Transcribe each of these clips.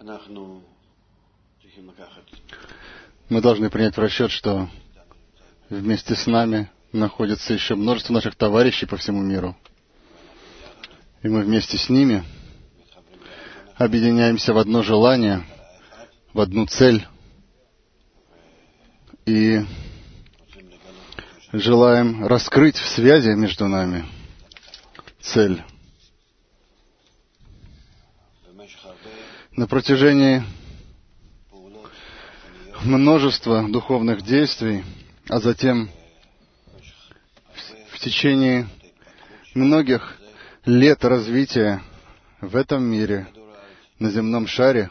Мы должны принять в расчет, что вместе с нами находится еще множество наших товарищей по всему миру. И мы вместе с ними объединяемся в одно желание, в одну цель. И желаем раскрыть в связи между нами цель. На протяжении множества духовных действий, а затем в течение многих лет развития в этом мире, на земном шаре,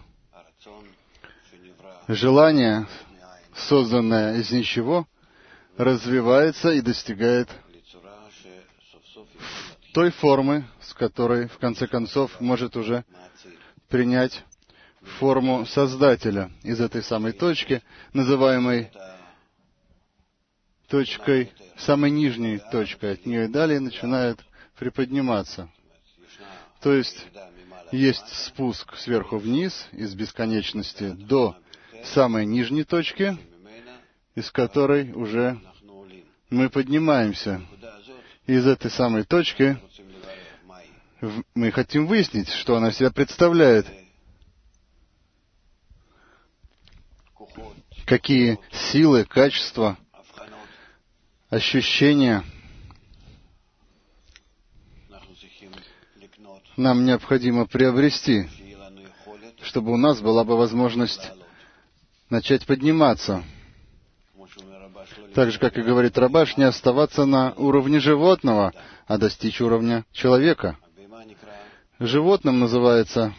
желание, созданное из ничего, развивается и достигает той формы, с которой, в конце концов, может уже принять форму Создателя из этой самой точки, называемой точкой, самой нижней точкой. От нее и далее начинает приподниматься. То есть спуск сверху вниз, из бесконечности до самой нижней точки, из которой уже мы поднимаемся. Из этой самой точки мы хотим выяснить, что она себя представляет. Какие силы, качества, ощущения нам необходимо приобрести, чтобы у нас была бы возможность начать подниматься. Так же, как и говорит Рабаш, не оставаться на уровне животного, а достичь уровня человека. Животным называется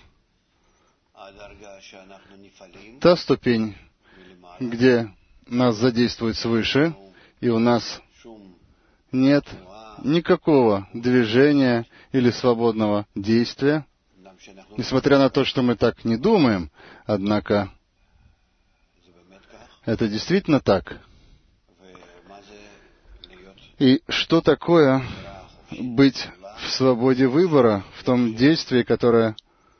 та ступень, где нас задействуют свыше, и у нас нет никакого движения или свободного действия, несмотря на то, что мы так не думаем, однако это действительно так. И что такое быть в свободе выбора, в том действии, которое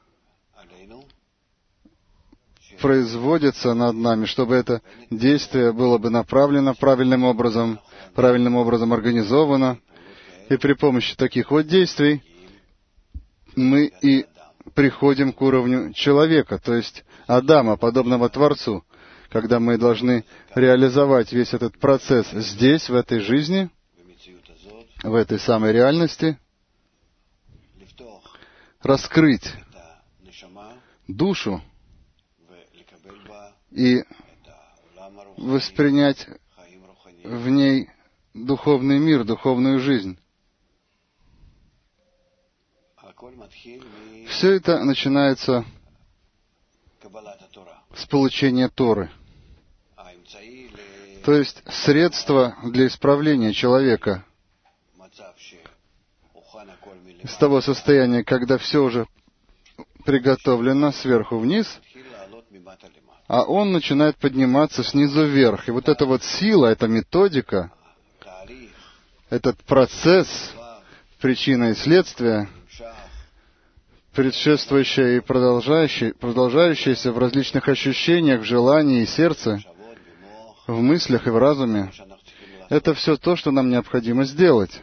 производится над нами, чтобы это действие было бы направлено правильным образом организовано. И при помощи таких вот действий мы и приходим к уровню человека, то есть Адама, подобного Творцу, когда мы должны реализовать весь этот процесс здесь, в этой жизни, в этой самой реальности, раскрыть душу и воспринять в ней духовный мир, духовную жизнь. Все это начинается с получения Торы. То есть средство для исправления человека из того состояния, когда все уже приготовлено сверху вниз, а он начинает подниматься снизу вверх. И вот эта вот сила, эта методика, этот процесс, причина и следствие, предшествующее и продолжающееся в различных ощущениях, в желании и сердце, в мыслях и в разуме, это все то, что нам необходимо сделать.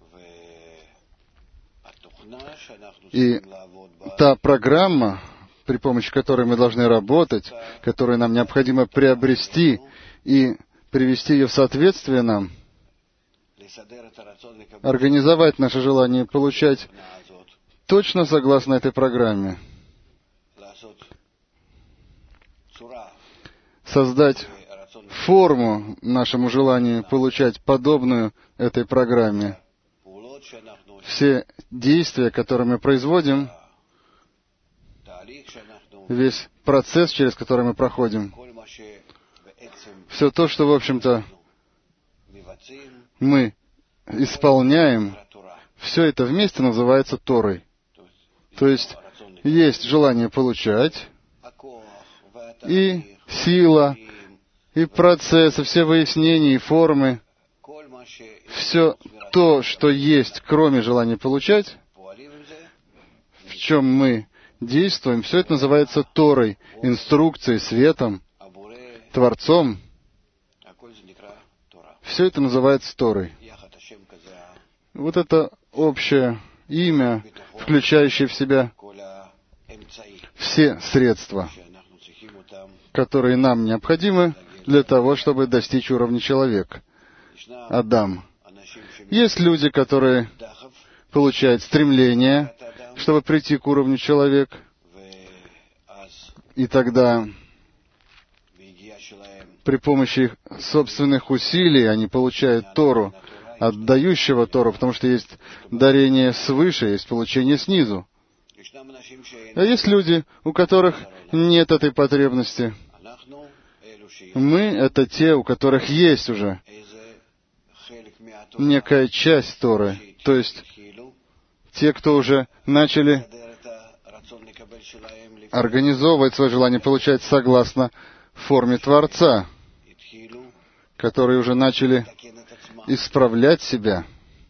И та программа, при помощи которой мы должны работать, которую нам необходимо приобрести и привести ее в соответствие нам, организовать наше желание получать точно согласно этой программе, создать форму нашему желанию получать подобную этой программе. Все действия, которые мы производим, весь процесс, через который мы проходим, все то, что, в общем-то, мы исполняем, все это вместе называется Торой. То есть желание получать, и сила, и процессы, все выяснения и формы, все то, что есть, кроме желания получать, в чем мы действуем, все это называется Торой, инструкцией, светом, Творцом. Все это называется Торой. Вот это общее имя, включающее в себя все средства, которые нам необходимы для того, чтобы достичь уровня человека, Адам. Есть люди, которые получают стремление, чтобы прийти к уровню человека, и тогда при помощи их собственных усилий они получают Тору, отдающего Тору, потому что есть дарение свыше, есть получение снизу. А есть люди, у которых нет этой потребности. Мы — это те, у которых есть уже некая часть Торы, то есть те, кто уже начали организовывать свое желание получать согласно форме Творца, которые уже начали исправлять себя.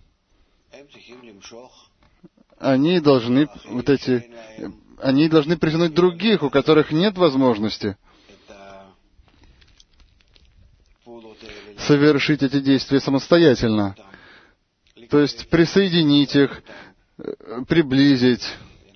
Они должны притянуть других, у которых нет возможности совершить эти действия самостоятельно. То есть присоединить их, приблизить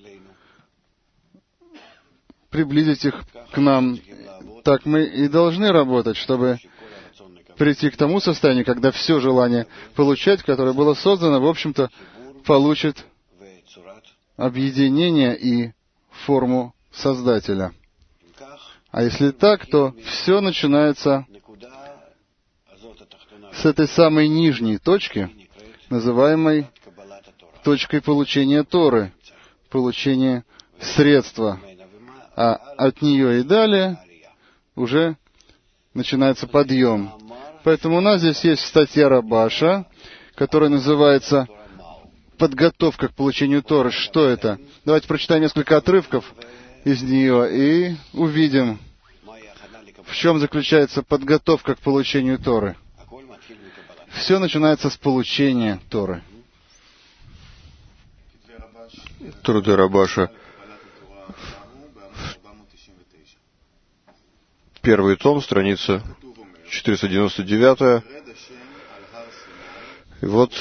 их к нам. Так мы и должны работать, чтобы прийти к тому состоянию, когда все желание получать, которое было создано, в общем-то, получит объединение и форму Создателя. А если так, то все начинается с этой самой нижней точки, называемой точкой получения Торы, получения средства. А от нее и далее уже начинается подъем. Поэтому у нас здесь есть статья Рабаша, которая называется «Подготовка к получению Торы». Что это? Давайте прочитаем несколько отрывков из нее и увидим, в чем заключается подготовка к получению Торы. Все начинается с получения Торы. Труды Рабаша. Первый том, страница 499. И вот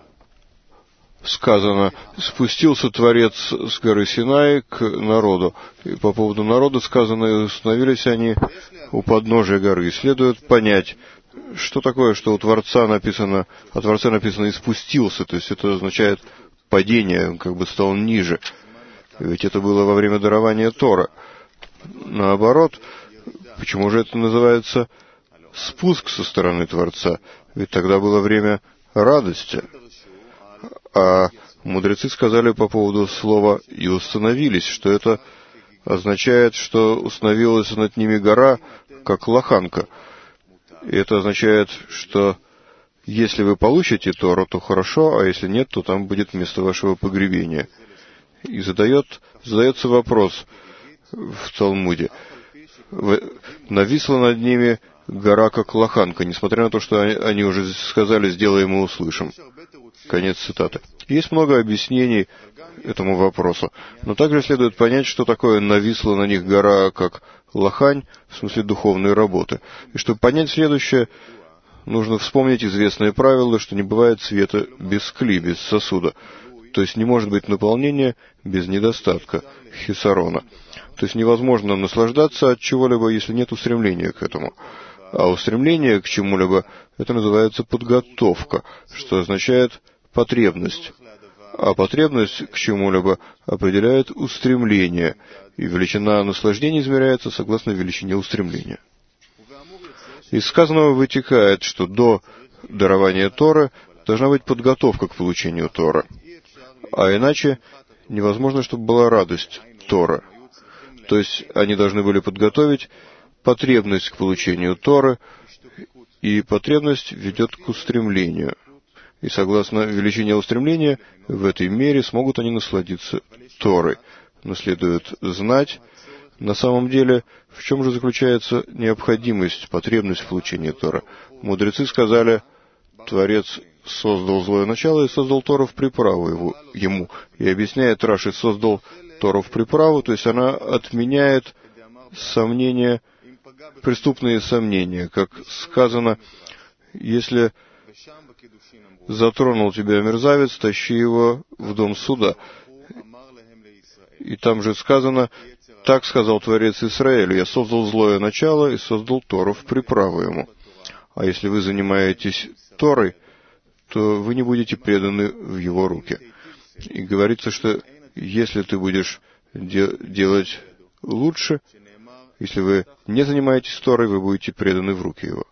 сказано: «Спустился Творец с горы Синай к народу». И по поводу народа сказано: «И установились они у подножия горы». И следует понять, что такое, что у Творца написано, о Творце написано «и спустился», то есть это означает падение, он как бы стал ниже. Ведь это было во время дарования Тора. Наоборот, почему же это называется спуск со стороны Творца? Ведь тогда было время радости. А мудрецы сказали по поводу слова «и установились», что это означает, что установилась над ними гора, как лоханка. И это означает, что если вы получите Тору, то хорошо, а если нет, то там будет место вашего погребения. И задается вопрос в Талмуде: нависла над ними гора, как лоханка, несмотря на то, что они уже сказали «сделаем и услышим». Конец цитаты. Есть много объяснений этому вопросу, но также следует понять, что такое «нависла на них гора, как лохань», в смысле духовной работы. И чтобы понять следующее, нужно вспомнить известное правило, что не бывает света без кли, без сосуда. То есть не может быть наполнения без недостатка, хисарона. То есть невозможно наслаждаться от чего-либо, если нет устремления к этому. А устремление к чему-либо — это называется подготовка, что означает потребность. А потребность к чему-либо определяет устремление, и величина наслаждения измеряется согласно величине устремления. Из сказанного вытекает, что до дарования Торы должна быть подготовка к получению Торы. А иначе невозможно, чтобы была радость Торы. То есть они должны были подготовить потребность к получению Торы, и потребность ведет к устремлению. И согласно величине устремления, в этой мере смогут они насладиться Торой. Но следует знать, на самом деле, в чем же заключается необходимость, потребность в получении Торы. Мудрецы сказали: Творец создал злое начало и создал Тору в приправу ему. И объясняет Раши, создал Тору в приправу, то есть она отменяет сомнения, преступные сомнения. Как сказано, если затронул тебя мерзавец, тащи его в дом суда. И там же сказано, так сказал Творец Израилю, я создал злое начало и создал Тору в приправу ему. А если вы занимаетесь Торой, то вы не будете преданы в его руки. И говорится, что если ты будешь делать лучше, если вы не занимаетесь Торой, вы будете преданы в руки его.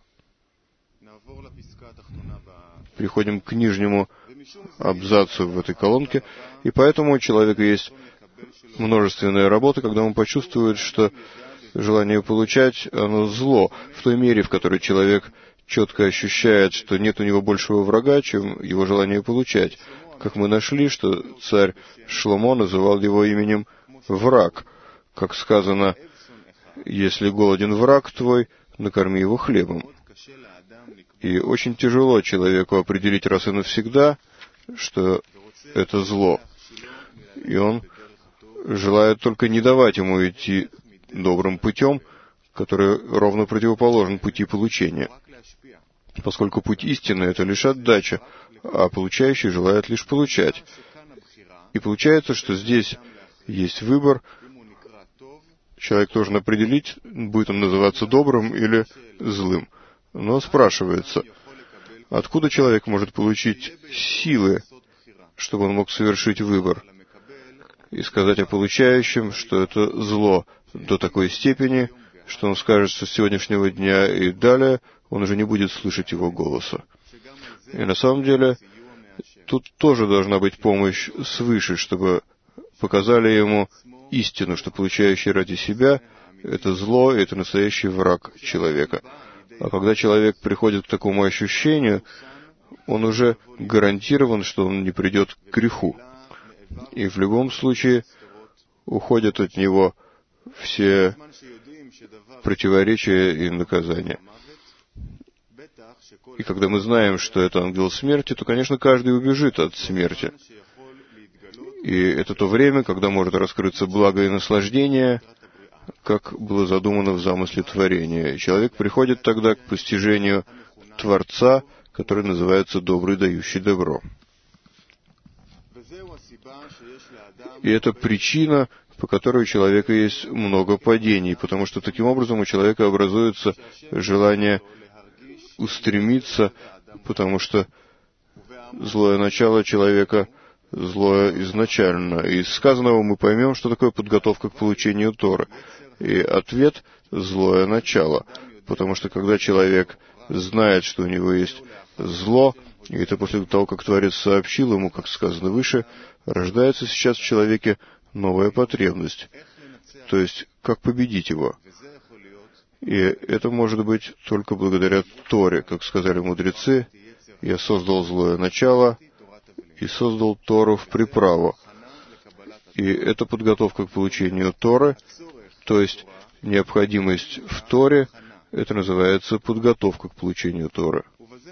Переходим к нижнему абзацу в этой колонке. И поэтому у человека есть множественная работа, когда он почувствует, что желание получать, оно зло, в той мере, в которой человек четко ощущает, что нет у него большего врага, чем его желание получать. Как мы нашли, что царь Шломо называл его именем «враг». Как сказано, если голоден враг твой, накорми его хлебом. И очень тяжело человеку определить раз и навсегда, что это зло. И он желает только не давать ему идти добрым путем, который ровно противоположен пути получения. Поскольку путь истины — это лишь отдача, а получающий желает лишь получать. И получается, что здесь есть выбор. Человек должен определить, будет он называться добрым или злым. Но спрашивается, откуда человек может получить силы, чтобы он мог совершить выбор, и сказать о получающем, что это зло до такой степени, что он скажет, что с сегодняшнего дня и далее он уже не будет слышать его голоса. И на самом деле, тут тоже должна быть помощь свыше, чтобы показали ему истину, что получающий ради себя — это зло, и это настоящий враг человека. А когда человек приходит к такому ощущению, он уже гарантирован, что он не придет к греху. И в любом случае уходят от него все противоречия и наказания. И когда мы знаем, что это ангел смерти, то, конечно, каждый убежит от смерти. И это то время, когда может раскрыться благо и наслаждение, как было задумано в замысле творения. И человек приходит тогда к постижению Творца, который называется «добрый, дающий добро». И это причина, по которой у человека есть много падений, потому что таким образом у человека образуется желание устремиться, потому что злое начало человека злое изначально. И из сказанного мы поймем, что такое подготовка к получению Торы. И ответ — злое начало. Потому что когда человек знает, что у него есть зло, и это после того, как Творец сообщил ему, как сказано выше, рождается сейчас в человеке новая потребность. То есть, как победить его. И это может быть только благодаря Торе. Как сказали мудрецы, «Я создал злое начало и создал Тору в приправу». И это подготовка к получению Торы, то есть необходимость в Торе, это называется подготовка к получению Торы.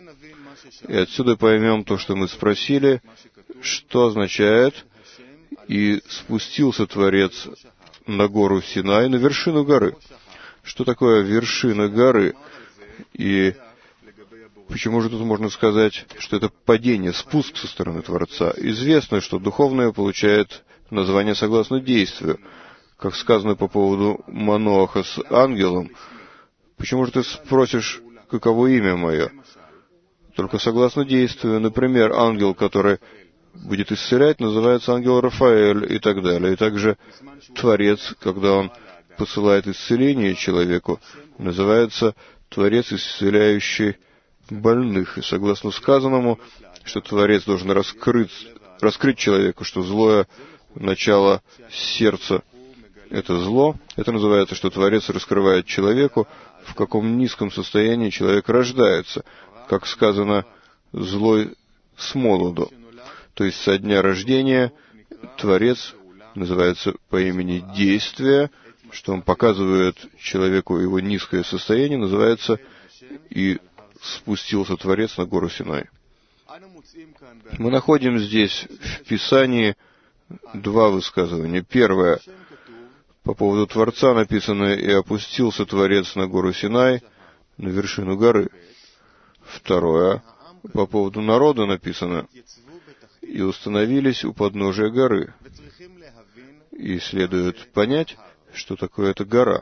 И отсюда поймем то, что мы спросили, что означает «И спустился Творец на гору Синай, на вершину горы». Что такое вершина горы? И почему же тут можно сказать, что это падение, спуск со стороны Творца? Известно, что духовное получает название согласно действию. Как сказано по поводу Маноаха с ангелом, почему же ты спросишь, каково имя мое? Только согласно действию. Например, ангел, который будет исцелять, называется ангел Рафаэль и так далее. И также Творец, когда он посылает исцеление человеку, называется Творец, исцеляющий больных. И согласно сказанному, что Творец должен раскрыть человеку, что злое начало сердца — это зло. Это называется, что Творец раскрывает человеку, в каком низком состоянии человек рождается. Как сказано, злой с молоду. То есть со дня рождения Творец называется по имени действия, что он показывает человеку его низкое состояние, называется «И спустился Творец на гору Синай». Мы находим здесь в Писании два высказывания. Первое. По поводу Творца написано: «И опустился Творец на гору Синай, на вершину горы». Второе. По поводу народа написано: «И установились у подножия горы». И следует понять, что такое эта гора.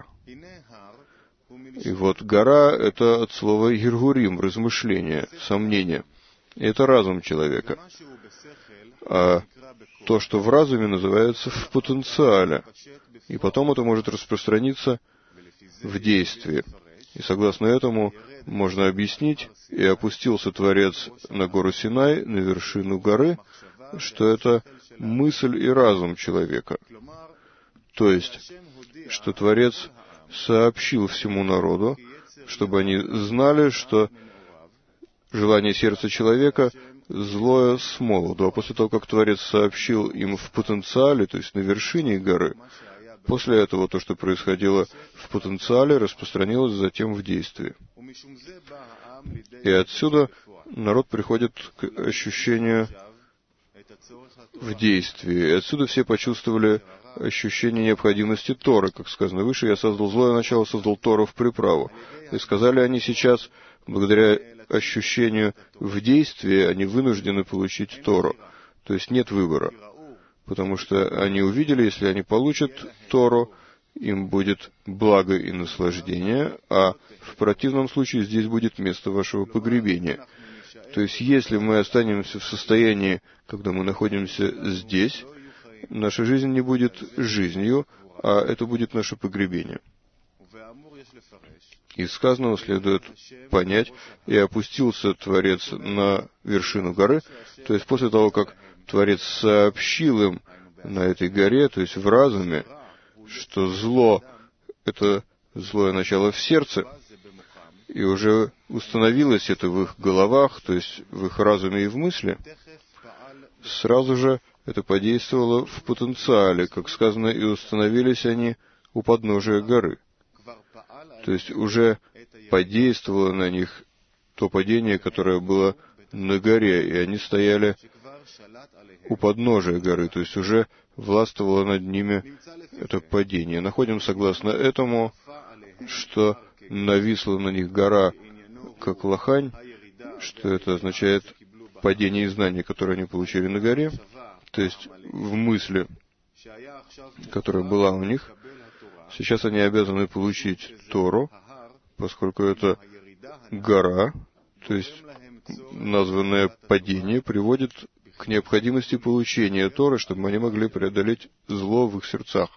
И вот гора — это от слова «гиргурим» — размышление, сомнение. И это разум человека. А то, что в разуме, называется в потенциале. И потом это может распространиться в действии. И согласно этому можно объяснить: «И опустился Творец на гору Синай, на вершину горы», что это мысль и разум человека. То есть, что Творец сообщил всему народу, чтобы они знали, что желание сердца человека злое с молоду. А после того, как Творец сообщил им в потенциале, то есть на вершине горы, после этого то, что происходило в потенциале, распространилось затем в действии. И отсюда народ приходит к ощущению в действии. И отсюда все почувствовали ощущение необходимости Торы. Как сказано выше: «Я создал злое начало, создал Тору в приправу». И сказали они сейчас, благодаря ощущению в действии, они вынуждены получить Тору. То есть нет выбора. Потому что они увидели, если они получат Тору, им будет благо и наслаждение, а в противном случае здесь будет место вашего погребения. То есть, если мы останемся в состоянии, когда мы находимся здесь, наша жизнь не будет жизнью, а это будет наше погребение. Из сказанного следует понять: «И опустился Творец на вершину горы», то есть после того, как Творец сообщил им на этой горе, то есть в разуме, что зло — это злое начало в сердце, и уже установилось это в их головах, то есть в их разуме и в мысли, сразу же это подействовало в потенциале, как сказано: «И установились они у подножия горы». То есть уже подействовало на них то падение, которое было на горе, и они стояли у подножия горы, то есть уже властвовало над ними это падение. Находим, согласно этому, что нависла на них гора, как лохань, что это означает падение и знание, которое они получили на горе, то есть в мысли, которая была у них. Сейчас они обязаны получить Тору, поскольку это гора, то есть названное падение, приводит к необходимости получения Торы, чтобы они могли преодолеть зло в их сердцах.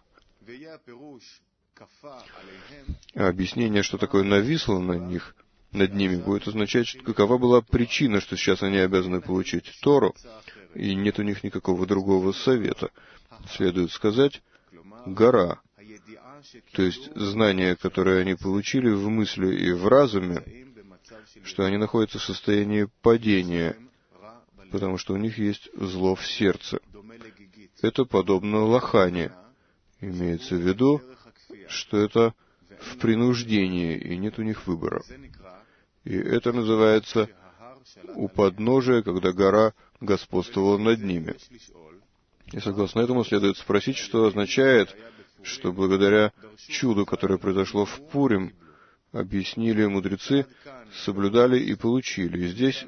А объяснение, что такое нависло на них, над ними, будет означать, что какова была причина, что сейчас они обязаны получить Тору, и нет у них никакого другого совета. Следует сказать, гора, то есть знание, которое они получили в мысли и в разуме, что они находятся в состоянии падения, потому что у них есть зло в сердце. Это подобно лохане. Имеется в виду, что это в принуждении, и нет у них выбора. И это называется у подножия, когда гора господствовала над ними. И согласно этому следует спросить, что означает, что благодаря чуду, которое произошло в Пурим, объяснили мудрецы, соблюдали и получили. И здесь,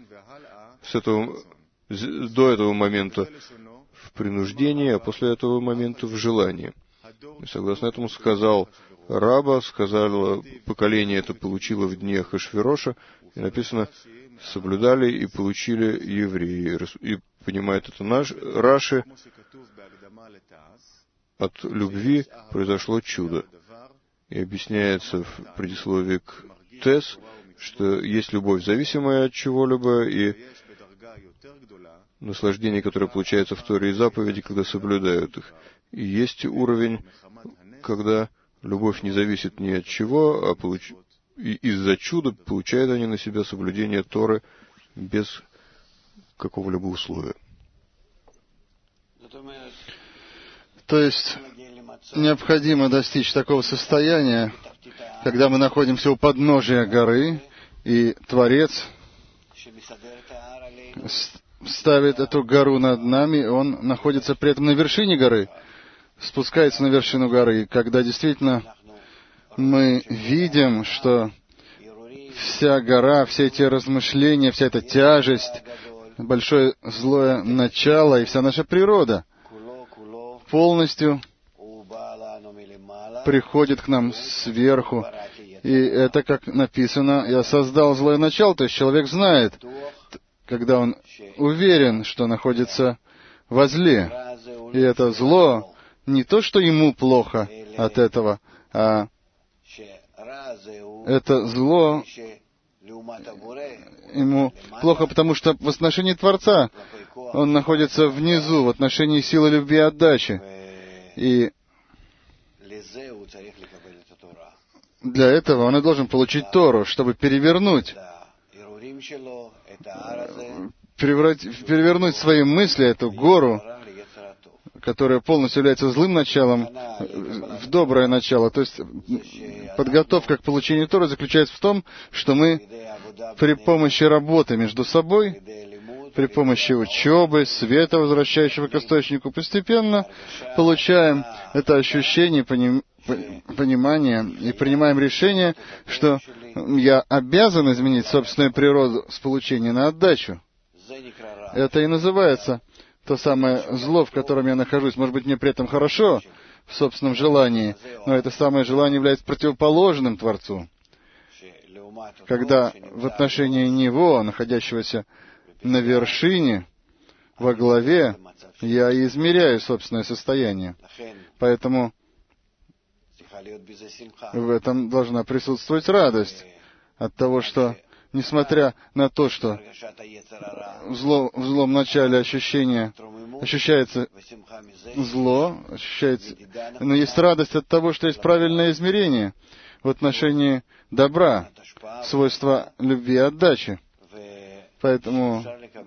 до этого момента в принуждении, а после этого момента в желании. И согласно этому сказал Раба, сказало поколение это получило в дни Ахашвироша, и написано: соблюдали и получили евреи. И понимает это Раши: от любви произошло чудо. И объясняется в предисловии к Тес, что есть любовь, зависимая от чего-либо, и наслаждение, которое получается в Торе и заповеди, когда соблюдают их. И есть уровень, когда любовь не зависит ни от чего, а из-за чуда получают они на себя соблюдение Торы без какого-либо условия. То есть необходимо достичь такого состояния, когда мы находимся у подножия горы, и Творец ставит эту гору над нами, он находится при этом на вершине горы, спускается на вершину горы. И когда действительно мы видим, что вся гора, все эти размышления, вся эта тяжесть, большое злое начало и вся наша природа полностью приходит к нам сверху. И это, как написано, «Я создал злое начало», то есть человек знает, когда он уверен, что находится возле. И это зло не то, что ему плохо от этого, а это зло ему плохо, потому что в отношении Творца он находится внизу, в отношении силы любви и отдачи. И для этого он и должен получить Тору, чтобы перевернуть свои мысли, эту гору, которая полностью является злым началом, в доброе начало. То есть подготовка к получению Торы заключается в том, что мы при помощи работы между собой, при помощи учебы, света, возвращающего к источнику, постепенно получаем это ощущение, понимание и принимаем решение, что я обязан изменить собственную природу с получения на отдачу. Это и называется то самое зло, в котором я нахожусь. Может быть, мне при этом хорошо в собственном желании, но это самое желание является противоположным Творцу. Когда в отношении Него, находящегося на вершине, во главе, я измеряю собственное состояние. Поэтому в этом должна присутствовать радость от того, что, несмотря на то, что в злом начале ощущается зло, но есть радость от того, что есть правильное измерение в отношении добра, свойства любви и отдачи. Поэтому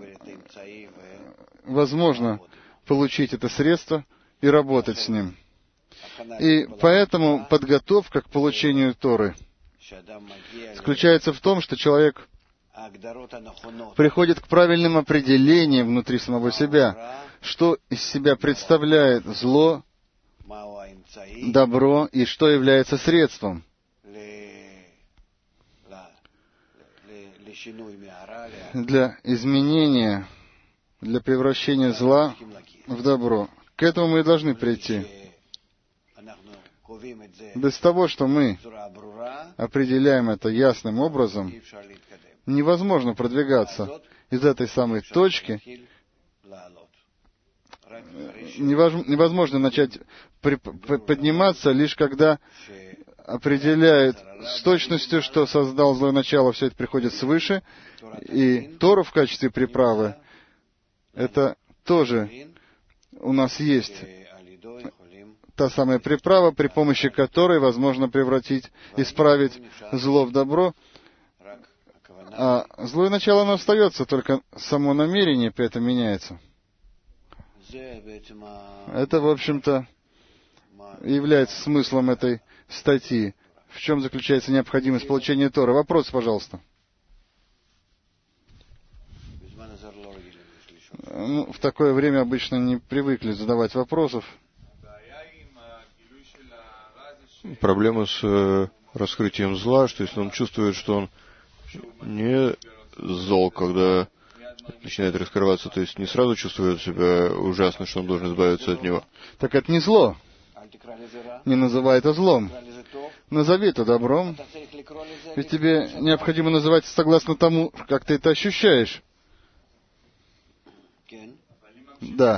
возможно получить это средство и работать с ним. И поэтому подготовка к получению Торы заключается в том, что человек приходит к правильным определениям внутри самого себя, что из себя представляет зло, добро и что является средством для изменения, для превращения зла в добро. К этому мы и должны прийти. Без того, что мы определяем это ясным образом, невозможно продвигаться из этой самой точки. Невозможно начать подниматься, лишь когда определяет с точностью, что создал злое начало, все это приходит свыше, и Тору в качестве приправы, это тоже у нас есть та самая приправа, при помощи которой возможно исправить зло в добро. А злое начало, оно остается, только само намерение при этом меняется. Это, в общем-то, является смыслом этой статьи. В чем заключается необходимость получения Торы? Вопрос, пожалуйста. В такое время обычно не привыкли задавать вопросов. Проблема с раскрытием зла, что если он чувствует, что он не зол, когда начинает раскрываться, то есть не сразу чувствует себя ужасно, что он должен избавиться от него. Так это не зло. Не называй это злом. Назови это добром. Ведь тебе необходимо называть согласно тому, как ты это ощущаешь. Да.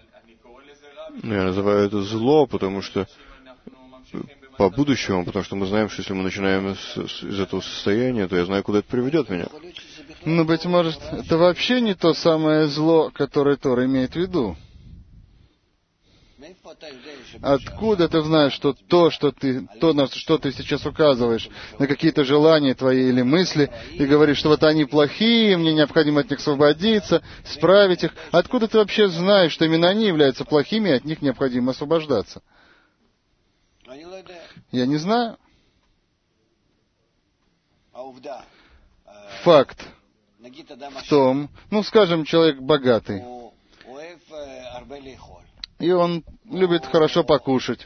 Я называю это зло, потому что по будущему, потому что мы знаем, что если мы начинаем из этого состояния, то я знаю, куда это приведет меня. Ну, быть может, это вообще не то самое зло, которое Тора имеет в виду. Откуда ты знаешь, что на что ты сейчас указываешь, на какие-то желания твои или мысли, и говоришь, что вот они плохие, мне необходимо от них освободиться, исправить их. Откуда ты вообще знаешь, что именно они являются плохими, и от них необходимо освобождаться? Я не знаю. Факт в том, скажем, человек богатый, и он любит хорошо покушать,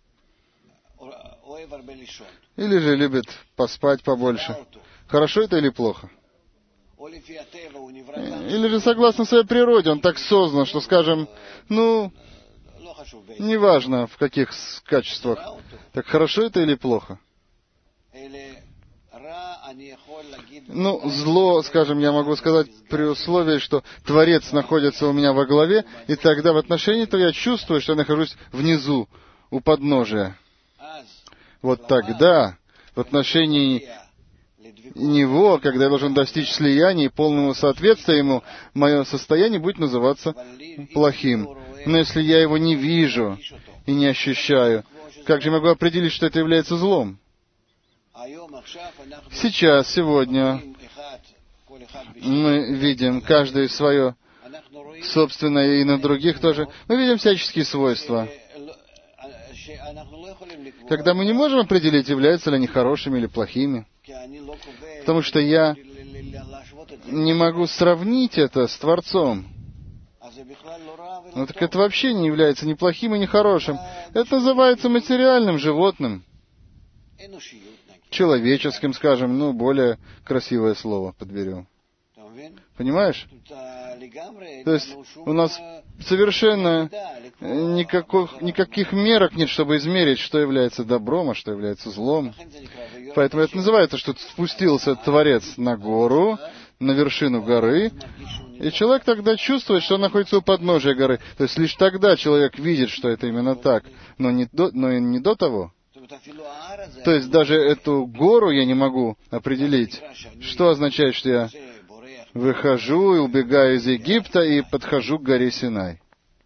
или же любит поспать побольше. Хорошо это или плохо? Или же согласно своей природе, он так создан, что, скажем, неважно в каких качествах. Так хорошо это или плохо? Зло, скажем, я могу сказать при условии, что Творец находится у меня во главе, и тогда в отношении этого я чувствую, что я нахожусь внизу, у подножия. Вот тогда в отношении Него, когда я должен достичь слияния и полного соответствия Ему, мое состояние будет называться плохим. Но если я Его не вижу и не ощущаю, как же я могу определить, что это является злом? Сейчас, сегодня, мы видим каждое свое собственное и на других тоже. Мы видим всяческие свойства, когда мы не можем определить, являются ли они хорошими или плохими. Потому что я не могу сравнить это с Творцом. Так это вообще не является ни плохим и ни хорошим. Это называется материальным, животным, человеческим, скажем, более красивое слово подберем. Понимаешь? То есть у нас совершенно никаких мерок нет, чтобы измерить, что является добром, а что является злом. Поэтому это называется, что спустился Творец на гору, на вершину горы, и человек тогда чувствует, что он находится у подножия горы. То есть лишь тогда человек видит, что это именно так, но не до того. То есть даже эту гору я не могу определить. Что означает, что я выхожу и убегаю из Египта и подхожу к горе Синай?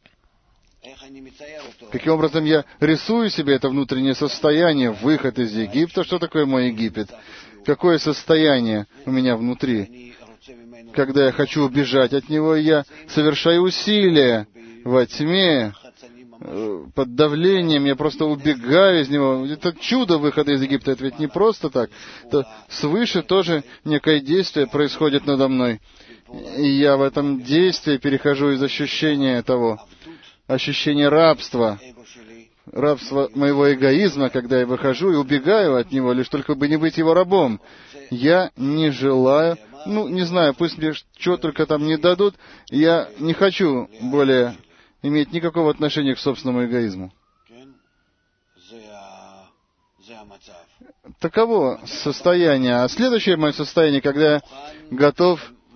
Каким образом я рисую себе это внутреннее состояние, выход из Египта? Что такое мой Египет? Какое состояние у меня внутри? Когда я хочу убежать от него, я совершаю усилия во тьме, под давлением, я просто убегаю из него. Это чудо выхода из Египта, это ведь не просто так. Это свыше тоже некое действие происходит надо мной. И я в этом действии перехожу из ощущения рабства моего эгоизма, когда я выхожу и убегаю от него, лишь только бы не быть его рабом. Я не желаю, не знаю, пусть мне что только там не дадут, я не хочу более иметь никакого отношения к собственному эгоизму. Таково состояние. А следующее мое состояние, когда я готов,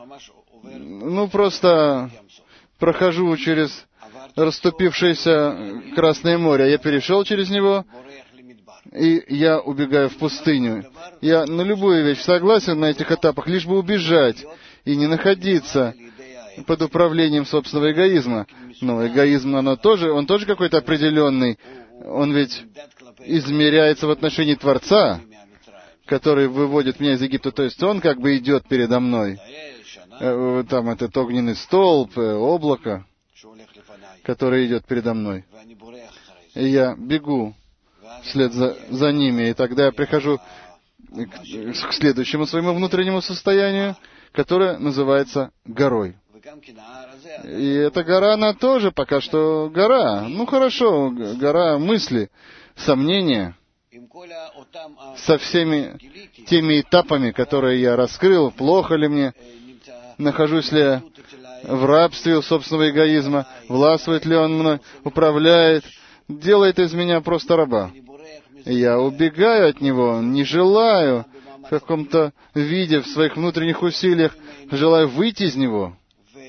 просто прохожу через расступившееся Красное море. Я перешел через него, и я убегаю в пустыню. Я на любую вещь согласен на этих этапах, лишь бы убежать и не находиться под управлением собственного эгоизма. Но эгоизм, он тоже какой-то определенный. Он ведь измеряется в отношении Творца, который выводит меня из Египта. То есть он как бы идет передо мной. Там этот огненный столб, облако, которое идет передо мной. И я бегу вслед за ними. И тогда я прихожу к следующему своему внутреннему состоянию, которое называется горой. И эта гора, она тоже пока что гора. Хорошо, гора мысли, сомнения, со всеми теми этапами, которые я раскрыл, плохо ли мне, нахожусь ли я в рабстве у собственного эгоизма, властвует ли он мной, управляет, делает из меня просто раба. И я убегаю от него, не желаю в каком-то виде, в своих внутренних усилиях, желаю выйти из него.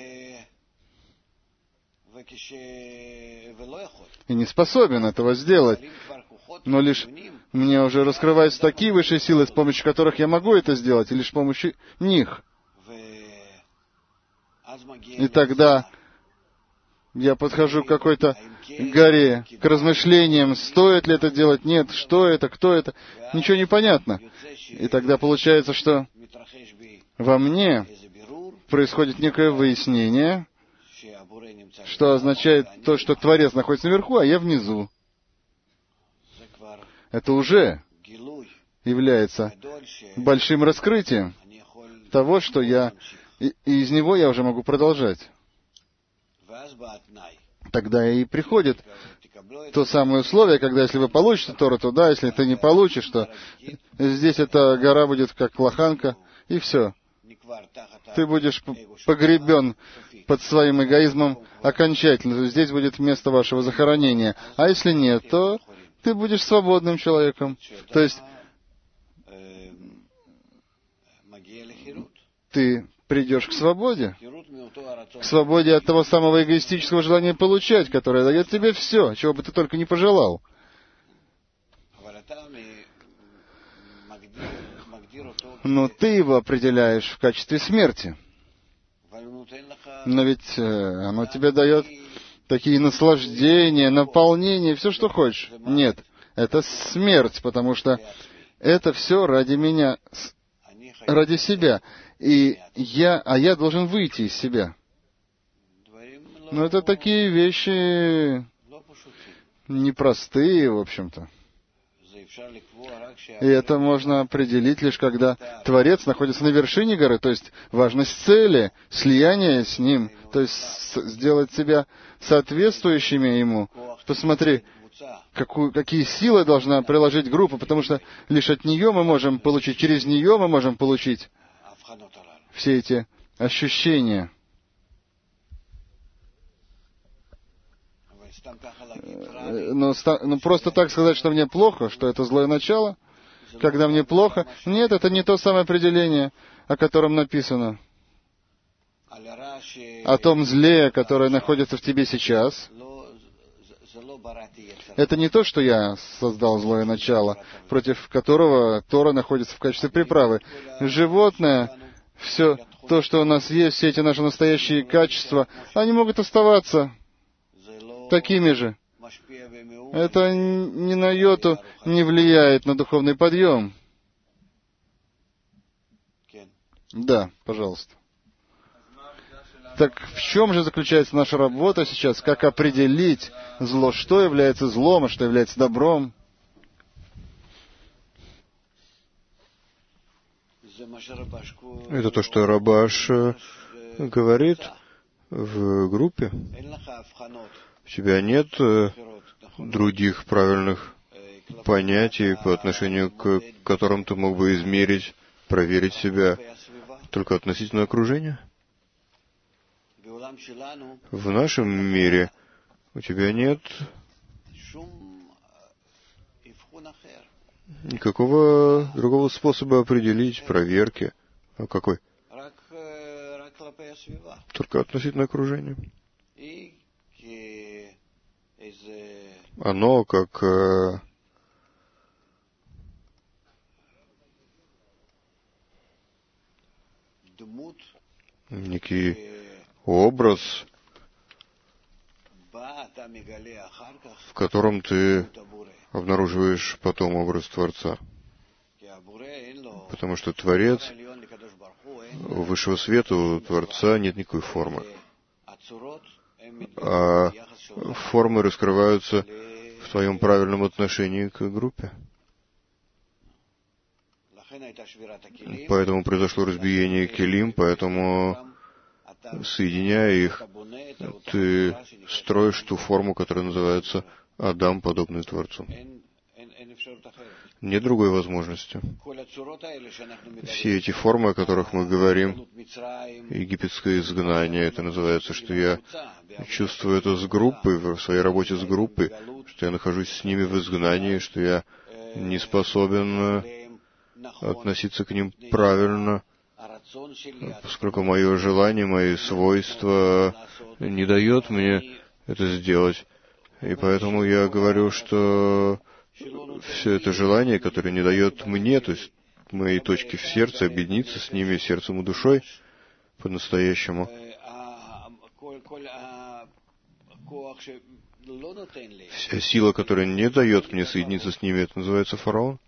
И не способен этого сделать. Но лишь мне уже раскрываются такие высшие силы, с помощью которых я могу это сделать, и лишь с помощью них. И тогда я подхожу к какой-то горе, к размышлениям, стоит ли это делать, нет, что это, кто это, ничего не понятно. И тогда получается, что во мне происходит некое выяснение, что означает то, что Творец находится наверху, а я внизу. Это уже является большим раскрытием того, что я и из него я уже могу продолжать. Тогда и приходит то самое условие, когда если вы получите Тору, то да, если ты не получишь, то здесь эта гора будет как лоханка, и все. Ты будешь погребен под своим эгоизмом окончательно. Здесь будет место вашего захоронения. А если нет, то ты будешь свободным человеком. То есть ты придешь к свободе от того самого эгоистического желания получать, которое дает тебе все, чего бы ты только не пожелал. Но ты его определяешь в качестве смерти. Но ведь оно тебе дает такие наслаждения, наполнение, все, что хочешь. Нет, это смерть, потому что это все ради меня, ради себя. И я должен выйти из себя. Но это такие вещи непростые, в общем-то. И это можно определить лишь когда Творец находится на вершине горы, то есть важность цели, слияние с Ним, то есть сделать себя соответствующими Ему. Посмотри, какие силы должна приложить группа, потому что лишь от нее мы можем получить, через нее мы можем получить все эти ощущения. Но просто так сказать, что мне плохо, что это злое начало, когда мне плохо, нет, это не то самое определение, о котором написано. О том зле, которое находится в тебе сейчас. Это не то, что я создал злое начало, против которого Тора находится в качестве приправы. Животное, все то, что у нас есть, все эти наши настоящие качества, они могут оставаться такими же. Это ни на йоту не влияет на духовный подъем. Да, пожалуйста. Так в чем же заключается наша работа сейчас? Как определить зло? Что является злом, а что является добром? Это то, что Рабаш говорит в группе. У тебя нет других правильных понятий, по отношению к которым ты мог бы измерить, проверить себя только относительно окружения? В нашем мире у тебя нет никакого другого способа определить проверки. А какой? Только относительно окружения. Оно как некий образ, в котором ты обнаруживаешь потом образ Творца. Потому что Творец, у высшего света, у Творца нет никакой формы. А формы раскрываются в твоем правильном отношении к группе. Поэтому произошло разбиение келим, поэтому, соединяя их, ты строишь ту форму, которая называется Адам, подобный Творцу. Нет другой возможности. Все эти формы, о которых мы говорим, египетское изгнание, это называется, что я чувствую это с группой, в своей работе с группой, что я нахожусь с ними в изгнании, что я не способен относиться к ним правильно, поскольку мое желание, мои свойства не дает мне это сделать. И поэтому я говорю, что все это желание, которое не дает мне, то есть моей точке в сердце, объединиться с ними сердцем и душой по-настоящему, вся сила, которая не дает мне соединиться с ними, это называется фараон.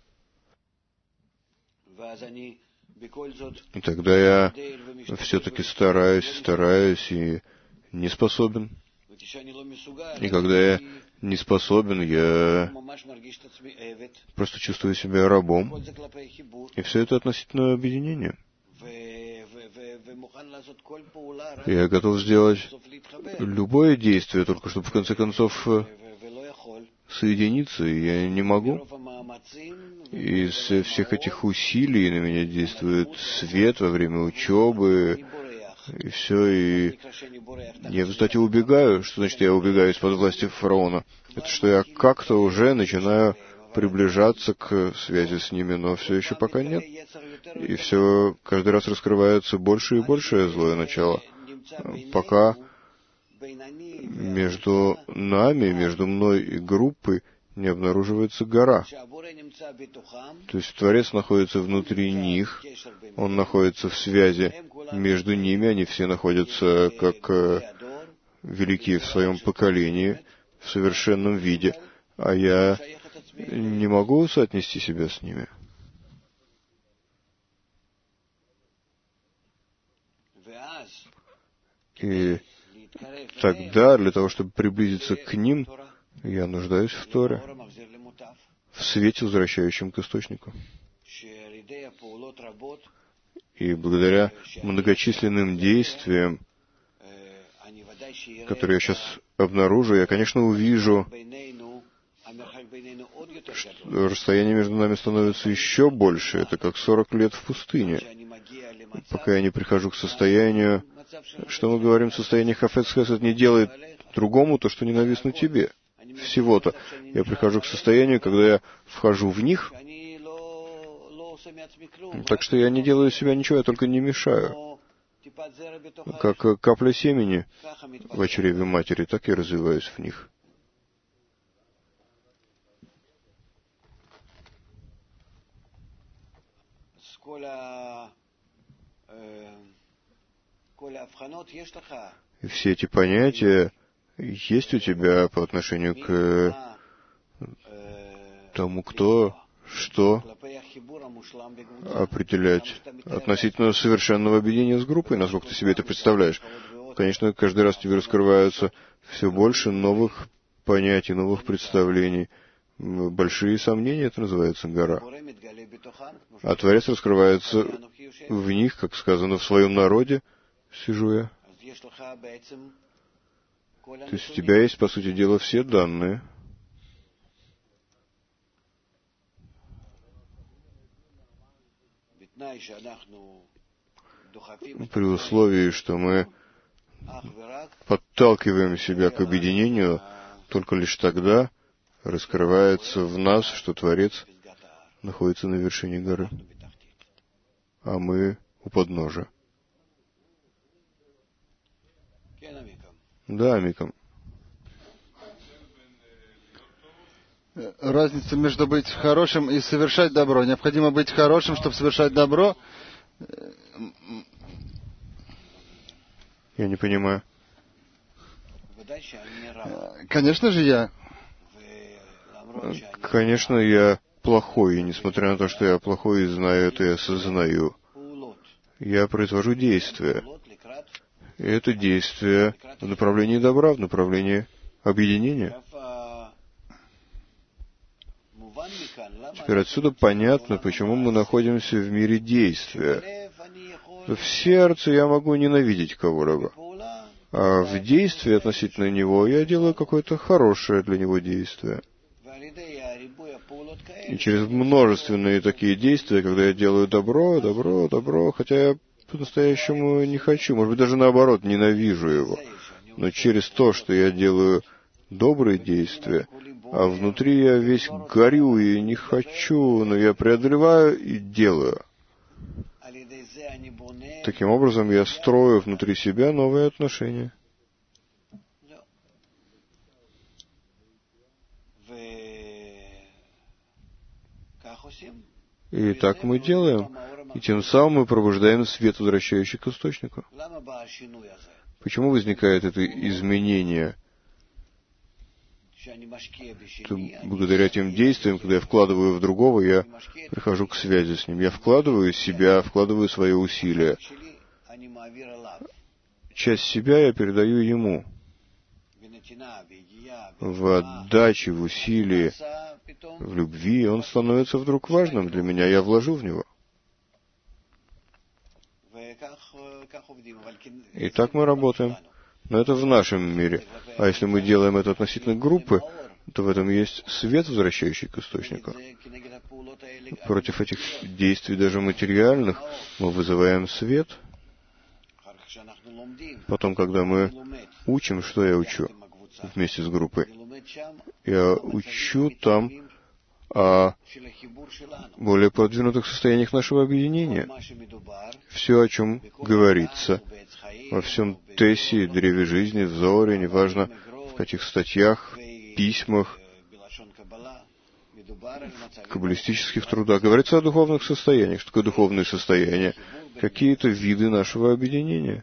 И тогда я все-таки стараюсь и не способен. И когда я не способен, я просто чувствую себя рабом. И все это относительно объединения. Я готов сделать любое действие, только чтобы в конце концов соединиться, и я не могу. Из всех этих усилий на меня действует свет во время учебы, и все, и я, кстати, убегаю. Что значит я убегаю из-под власти фараона? Это что я как-то уже начинаю приближаться к связи с ними, но все еще пока нет. И все каждый раз раскрывается больше и большее злое начало, пока между нами, между мной и группой не обнаруживается гора. То есть Творец находится внутри них, Он находится в связи между ними, они все находятся как великие в своем поколении, в совершенном виде, а я не могу соотнести себя с ними. И тогда, для того, чтобы приблизиться к ним, я нуждаюсь в Торе, в свете, возвращающем к источнику. И благодаря многочисленным действиям, которые я сейчас обнаружу, я, конечно, увижу, что расстояние между нами становится еще больше. Это как 40 лет в пустыне, пока я не прихожу к состоянию, что мы говорим, состояние хафец хесед не делает другому то, что ненавистно тебе. Всего-то. Я прихожу к состоянию, когда я вхожу в них, так что я не делаю из себя ничего, я только не мешаю. Как капля семени в чреве матери, так я развиваюсь в них. И все эти понятия есть у тебя по отношению к тому, кто, что определять относительно совершенного объединения с группой, насколько ты себе это представляешь. Конечно, каждый раз тебе раскрываются все больше новых понятий, новых представлений. Большие сомнения, это называется гора. А Творец раскрывается в них, как сказано, в своем народе, сижу я. То есть у тебя есть, по сути дела, все данные. При условии, что мы подталкиваем себя к объединению, только лишь тогда раскрывается в нас, что Творец находится на вершине горы, а мы у подножия. Да, Амикам. Разница между быть хорошим и совершать добро. Необходимо быть хорошим, чтобы совершать добро. Я не понимаю. Конечно же, я. Конечно, я плохой, и несмотря на то, что я плохой и знаю это, я осознаю. Я произвожу действия. И это действие в направлении добра, в направлении объединения. Теперь отсюда понятно, почему мы находимся в мире действия. В сердце я могу ненавидеть кого-либо, а в действии относительно него я делаю какое-то хорошее для него действие. И через множественные такие действия, когда я делаю добро, добро, добро, хотя я по-настоящему не хочу, может быть, даже наоборот, ненавижу его. Но через то, что я делаю добрые действия, а внутри я весь горю и не хочу, но я преодолеваю и делаю. Таким образом, я строю внутри себя новые отношения. И так мы делаем. И тем самым мы пробуждаем свет, возвращающий к источнику. Почему возникает это изменение? Благодаря тем действиям, когда я вкладываю в другого, я прихожу к связи с ним. Я вкладываю себя, вкладываю свои усилия. Часть себя я передаю ему. В отдаче, в усилии, в любви он становится вдруг важным для меня. Я вложу в него. И так мы работаем. Но это в нашем мире. А если мы делаем это относительно группы, то в этом есть свет, возвращающий к источнику. Против этих действий, даже материальных, мы вызываем свет. Потом, когда мы учим, что я учу вместе с группой? Я учу там о более продвинутых состояниях нашего объединения. Все, о чем говорится во всем Тессе, Древе жизни, в Зоре, неважно в каких статьях, письмах, в каббалистических трудах, говорится о духовных состояниях. Что такое духовные состояния? Какие-то виды нашего объединения.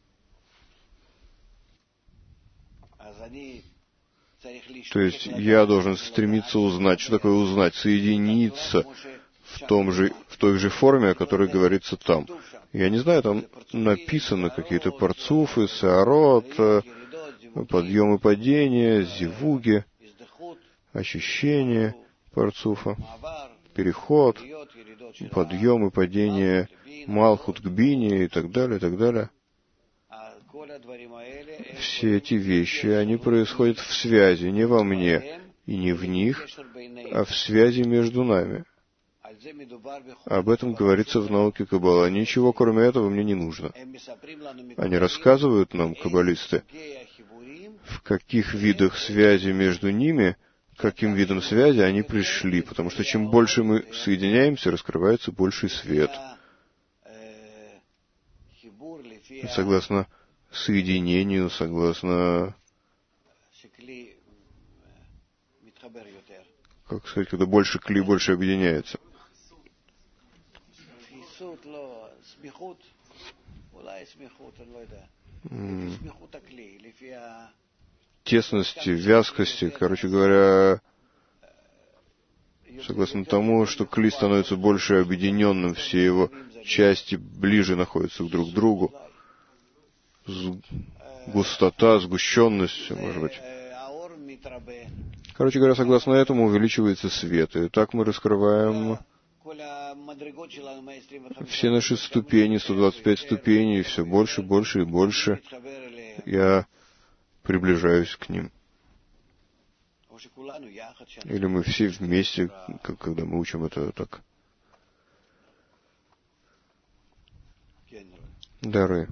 То есть я должен стремиться узнать, что такое узнать, соединиться в той же форме, о которой говорится там. Я не знаю, там написано какие-то парцуфы, сеарот, подъем и падение, зивуги, ощущение парцуфа, переход, подъем и падение, малхут к бине и так далее, и так далее. Все эти вещи, они происходят в связи, не во мне и не в них, а в связи между нами. Об этом говорится в науке Каббала. Ничего, кроме этого, мне не нужно. Они рассказывают нам, каббалисты, в каких видах связи между ними, к каким видам связи они пришли, потому что чем больше мы соединяемся, раскрывается больший свет. Согласно соединению, согласно, как сказать, когда больше кли, больше объединяется. Тесности, вязкости, короче говоря, согласно тому, что кли становится больше объединенным, все его части ближе находятся друг к другу. Густота, сгущенность, может быть. Короче говоря, согласно этому увеличивается свет. И так мы раскрываем все наши ступени, 125 ступеней, и все больше, больше и больше я приближаюсь к ним. Или мы все вместе, когда мы учим это так. Дары.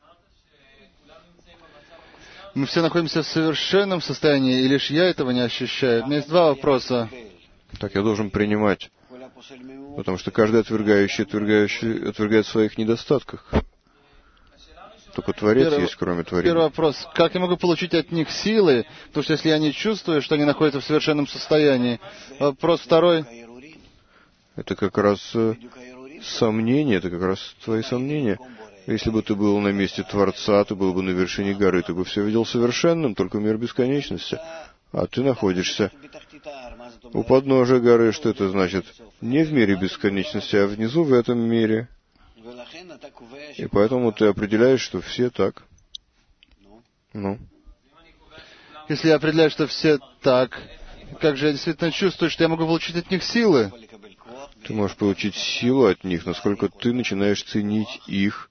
Мы все находимся в совершенном состоянии, и лишь я этого не ощущаю. У меня есть два вопроса. Так я должен принимать, потому что каждый отвергающий отвергает в своих недостатках. Только Творец есть, кроме творения. Первый вопрос. Как я могу получить от них силы? Потому что если я не чувствую, что они находятся в совершенном состоянии. Вопрос второй. Это как раз сомнения, это как раз твои сомнения. Если бы ты был на месте Творца, ты был бы на вершине горы, ты бы все видел совершенным, только мир бесконечности. А ты находишься у подножия горы. Что это значит? Не в мире бесконечности, а внизу в этом мире. И поэтому ты определяешь, что все так. Ну? Если я определяю, что все так, как же я действительно чувствую, что я могу получить от них силы? Ты можешь получить силу от них, насколько ты начинаешь ценить их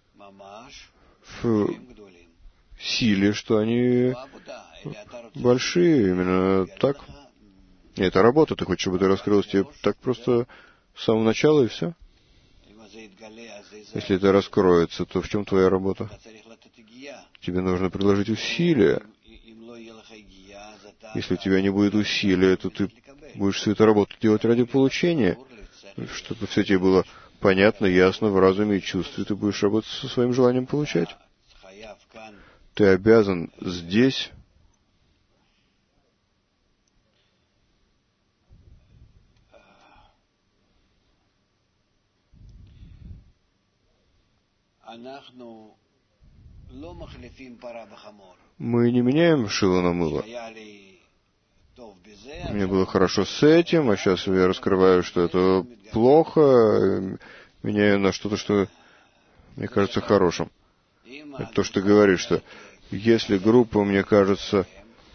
в силе, что они большие, именно так. И это работа, ты хочешь, чтобы это раскрылось тебе так просто с самого начала, и все. Если это раскроется, то в чем твоя работа? Тебе нужно приложить усилия. Если у тебя не будет усилия, то ты будешь всю эту работу делать ради получения, чтобы все тебе было понятно, ясно, в разуме и чувстве. Ты будешь работать со своим желанием получать. Ты обязан здесь мы не меняем шило на мыло. Мне было хорошо с этим, а сейчас я раскрываю, что это плохо, меняю на что-то, что мне кажется хорошим. Это то, что ты говоришь, что если группа, мне кажется,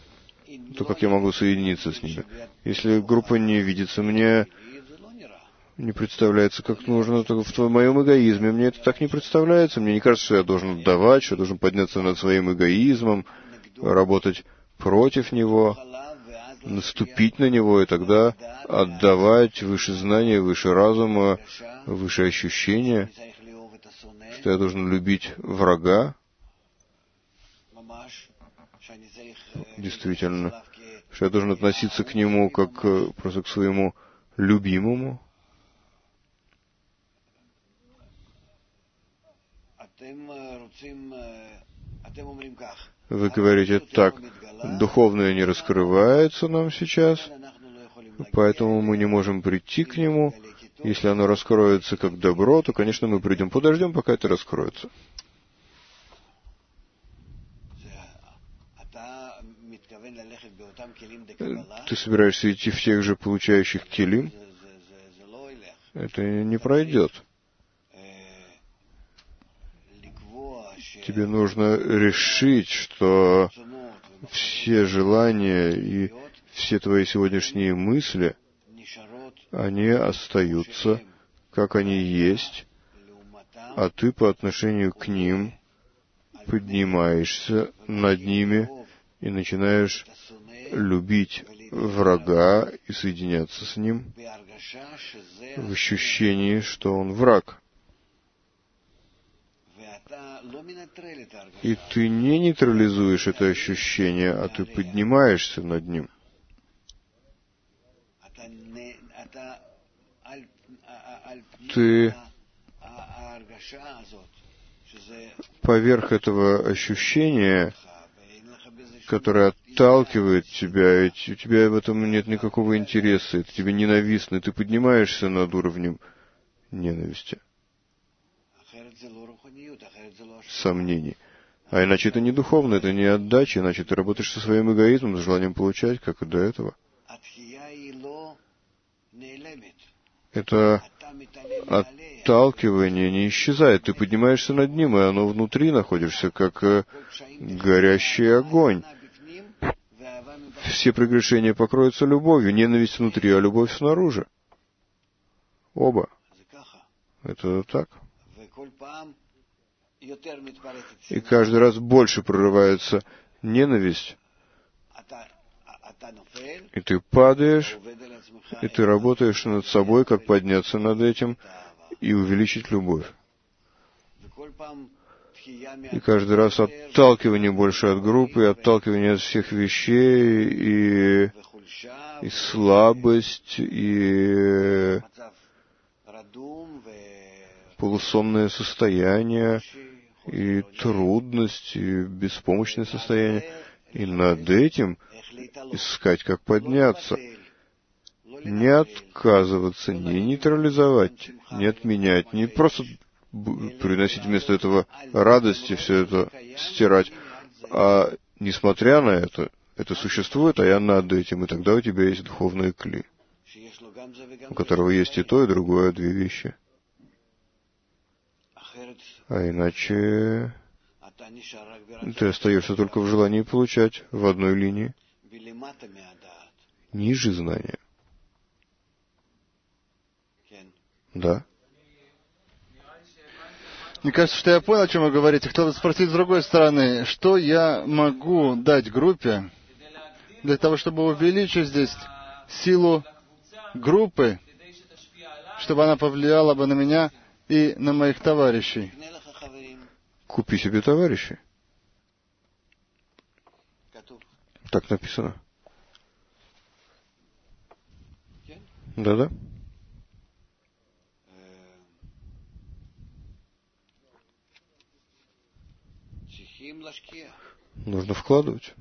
то как я могу соединиться с ними? Если группа не видится мне, не представляется как нужно, то в моем эгоизме мне это так не представляется. Мне не кажется, что я должен отдавать, что я должен подняться над своим эгоизмом, работать против него, наступить на него, и тогда отдавать выше знания, выше разума, выше ощущения, что я должен любить врага. Действительно, что я должен относиться к нему как просто к своему любимому. Вы говорите так, духовное не раскрывается нам сейчас, поэтому мы не можем прийти к нему. Если оно раскроется как добро, то, конечно, мы придем. Подождем, пока это раскроется. Ты собираешься идти в тех же получающих келим? Это не пройдет. Тебе нужно решить, что все желания и все твои сегодняшние мысли, они остаются, как они есть, а ты по отношению к ним поднимаешься над ними и начинаешь любить врага и соединяться с ним в ощущении, что он враг. И ты не нейтрализуешь это ощущение, а ты поднимаешься над ним. Ты поверх этого ощущения, которое отталкивает тебя, и у тебя в этом нет никакого интереса, это тебе ненавистно, и ты поднимаешься над уровнем ненависти, сомнений. А иначе это не духовно, это не отдача, иначе ты работаешь со своим эгоизмом, с желанием получать, как и до этого. Это отталкивание не исчезает, ты поднимаешься над ним, и оно внутри находишься, как горящий огонь. Все прегрешения покроются любовью, ненависть внутри, а любовь снаружи. Оба. Это так. И каждый раз больше прорывается ненависть, и ты падаешь, и ты работаешь над собой, как подняться над этим и увеличить любовь. И каждый раз отталкивание больше от группы, отталкивание от всех вещей, и слабость, и полусонное состояние, и трудность, и беспомощное состояние. И над этим искать, как подняться. Не отказываться, не нейтрализовать, не отменять, не просто приносить вместо этого радости, все это стирать. А несмотря на это существует, а я над этим, и тогда у тебя есть духовное кли, у которого есть и то, и другое, две вещи. А иначе ты остаешься только в желании получать в одной линии, ниже знания. Да. Мне кажется, что я понял, о чем вы говорите. Кто-то спросит с другой стороны, что я могу дать группе для того, чтобы увеличить здесь силу группы, чтобы она повлияла бы на меня и на моих товарищей. Купи себе товарищей. Так написано. Да-да. Нужно вкладывать.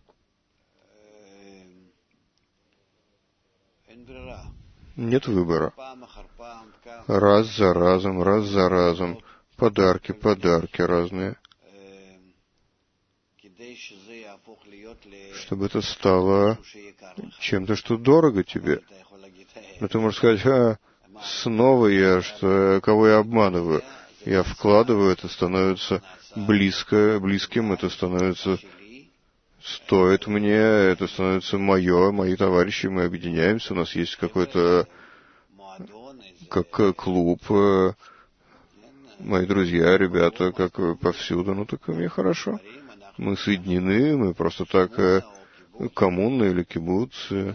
Нет выбора. Раз за разом. Подарки разные. Чтобы это стало чем-то, что дорого тебе. Но ты можешь сказать, снова кого я обманываю? Я вкладываю, это становится близким, это становится, стоит мне, это становится мои товарищи, мы объединяемся, у нас есть какой-то как клуб, мои друзья, ребята, как повсюду, ну так мне хорошо. Мы соединены, мы просто так коммуна или кибуц.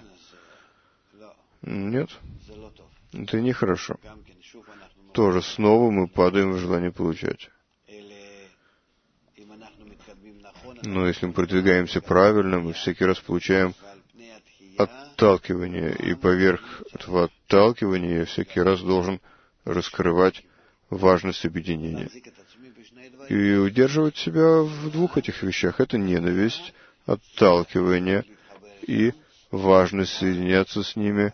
Нет, это нехорошо. Тоже снова мы падаем в желание получать. Но если мы продвигаемся правильно, мы всякий раз получаем отталкивание, и поверх этого отталкивания я всякий раз должен раскрывать важность объединения. И удерживать себя в двух этих вещах. Это ненависть, отталкивание и важность соединяться с ними,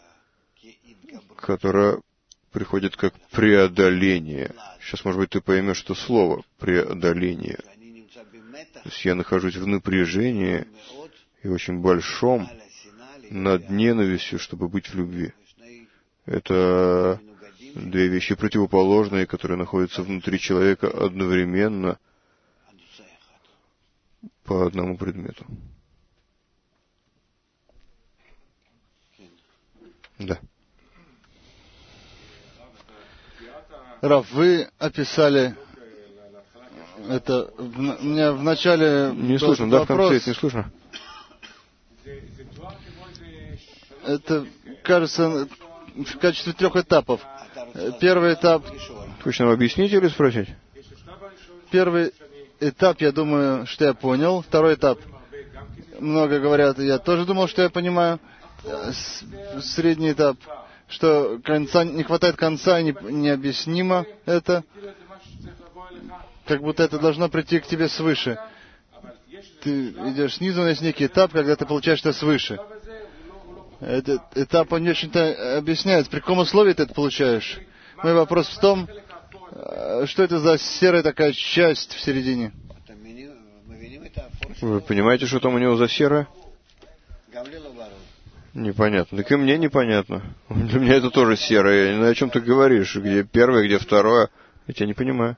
которая приходит как преодоление. Сейчас, может быть, ты поймешь, что слово «преодоление». То есть я нахожусь в напряжении и очень большом над ненавистью, чтобы быть в любви. Это две вещи противоположные, которые находятся внутри человека одновременно по одному предмету. Да. Рав, вы описали это. У меня в начале не слышно, да, в конце не слышно. Это, кажется, в качестве 3 этапов. Первый этап... Точно вам объяснить или спросить? Первый этап, я думаю, что я понял. Второй этап, много говорят, я тоже думал, что я понимаю. Средний этап, что конца, не хватает конца, необъяснимо это. Как будто это должно прийти к тебе свыше. Ты идешь снизу, но есть некий этап, когда ты получаешь это свыше. Этот этап, он не очень-то объясняет, при каком условии ты это получаешь. Мой вопрос в том, что это за серая такая часть в середине. Вы понимаете, что там у него за серая? Непонятно. Так и мне непонятно. Для меня это тоже серое. Я не знаю, о чем ты говоришь. Где первое, где второе. Я тебя не понимаю.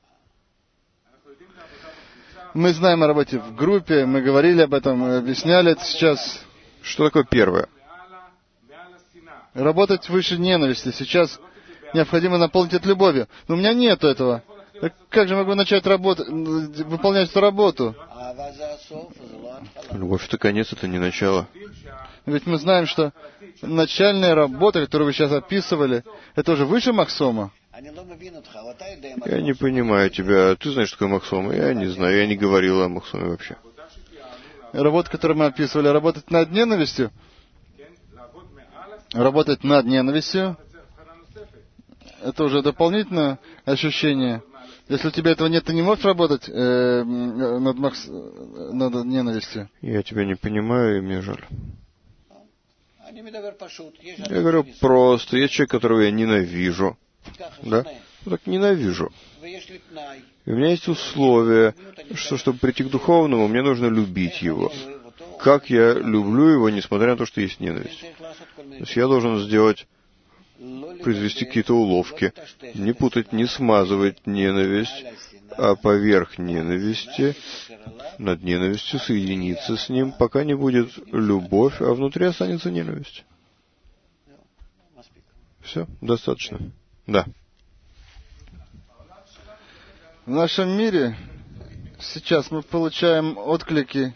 Мы знаем о работе в группе, мы говорили об этом, мы объясняли это сейчас. Что такое первое? Работать выше ненависти. Сейчас необходимо наполнить это любовью. Но у меня нету этого. Так как же могу начать работать, выполнять эту работу? Любовь — это конец, это не начало. Ведь мы знаем, что начальная работа, которую вы сейчас описывали, это уже выше Махсома. Я не понимаю тебя. Ты знаешь, что такое Махсома? Я не знаю. Я не говорил о Махсоме вообще. Работа, которую мы описывали, работать над ненавистью. Работать над ненавистью. Это уже дополнительное ощущение. Если у тебя этого нет, ты не можешь работать над ненавистью. Я тебя не понимаю, и мне жаль. Я говорю просто. Есть человек, которого я ненавижу. Да? Ну, так ненавижу. И у меня есть условие, что, чтобы прийти к духовному, мне нужно любить его. Как я люблю его, несмотря на то, что есть ненависть. То есть я должен сделать, произвести какие-то уловки, не путать, не смазывать ненависть, а поверх ненависти, над ненавистью соединиться с ним, пока не будет любовь, а внутри останется ненависть. Все, достаточно. Да. В нашем мире сейчас мы получаем отклики,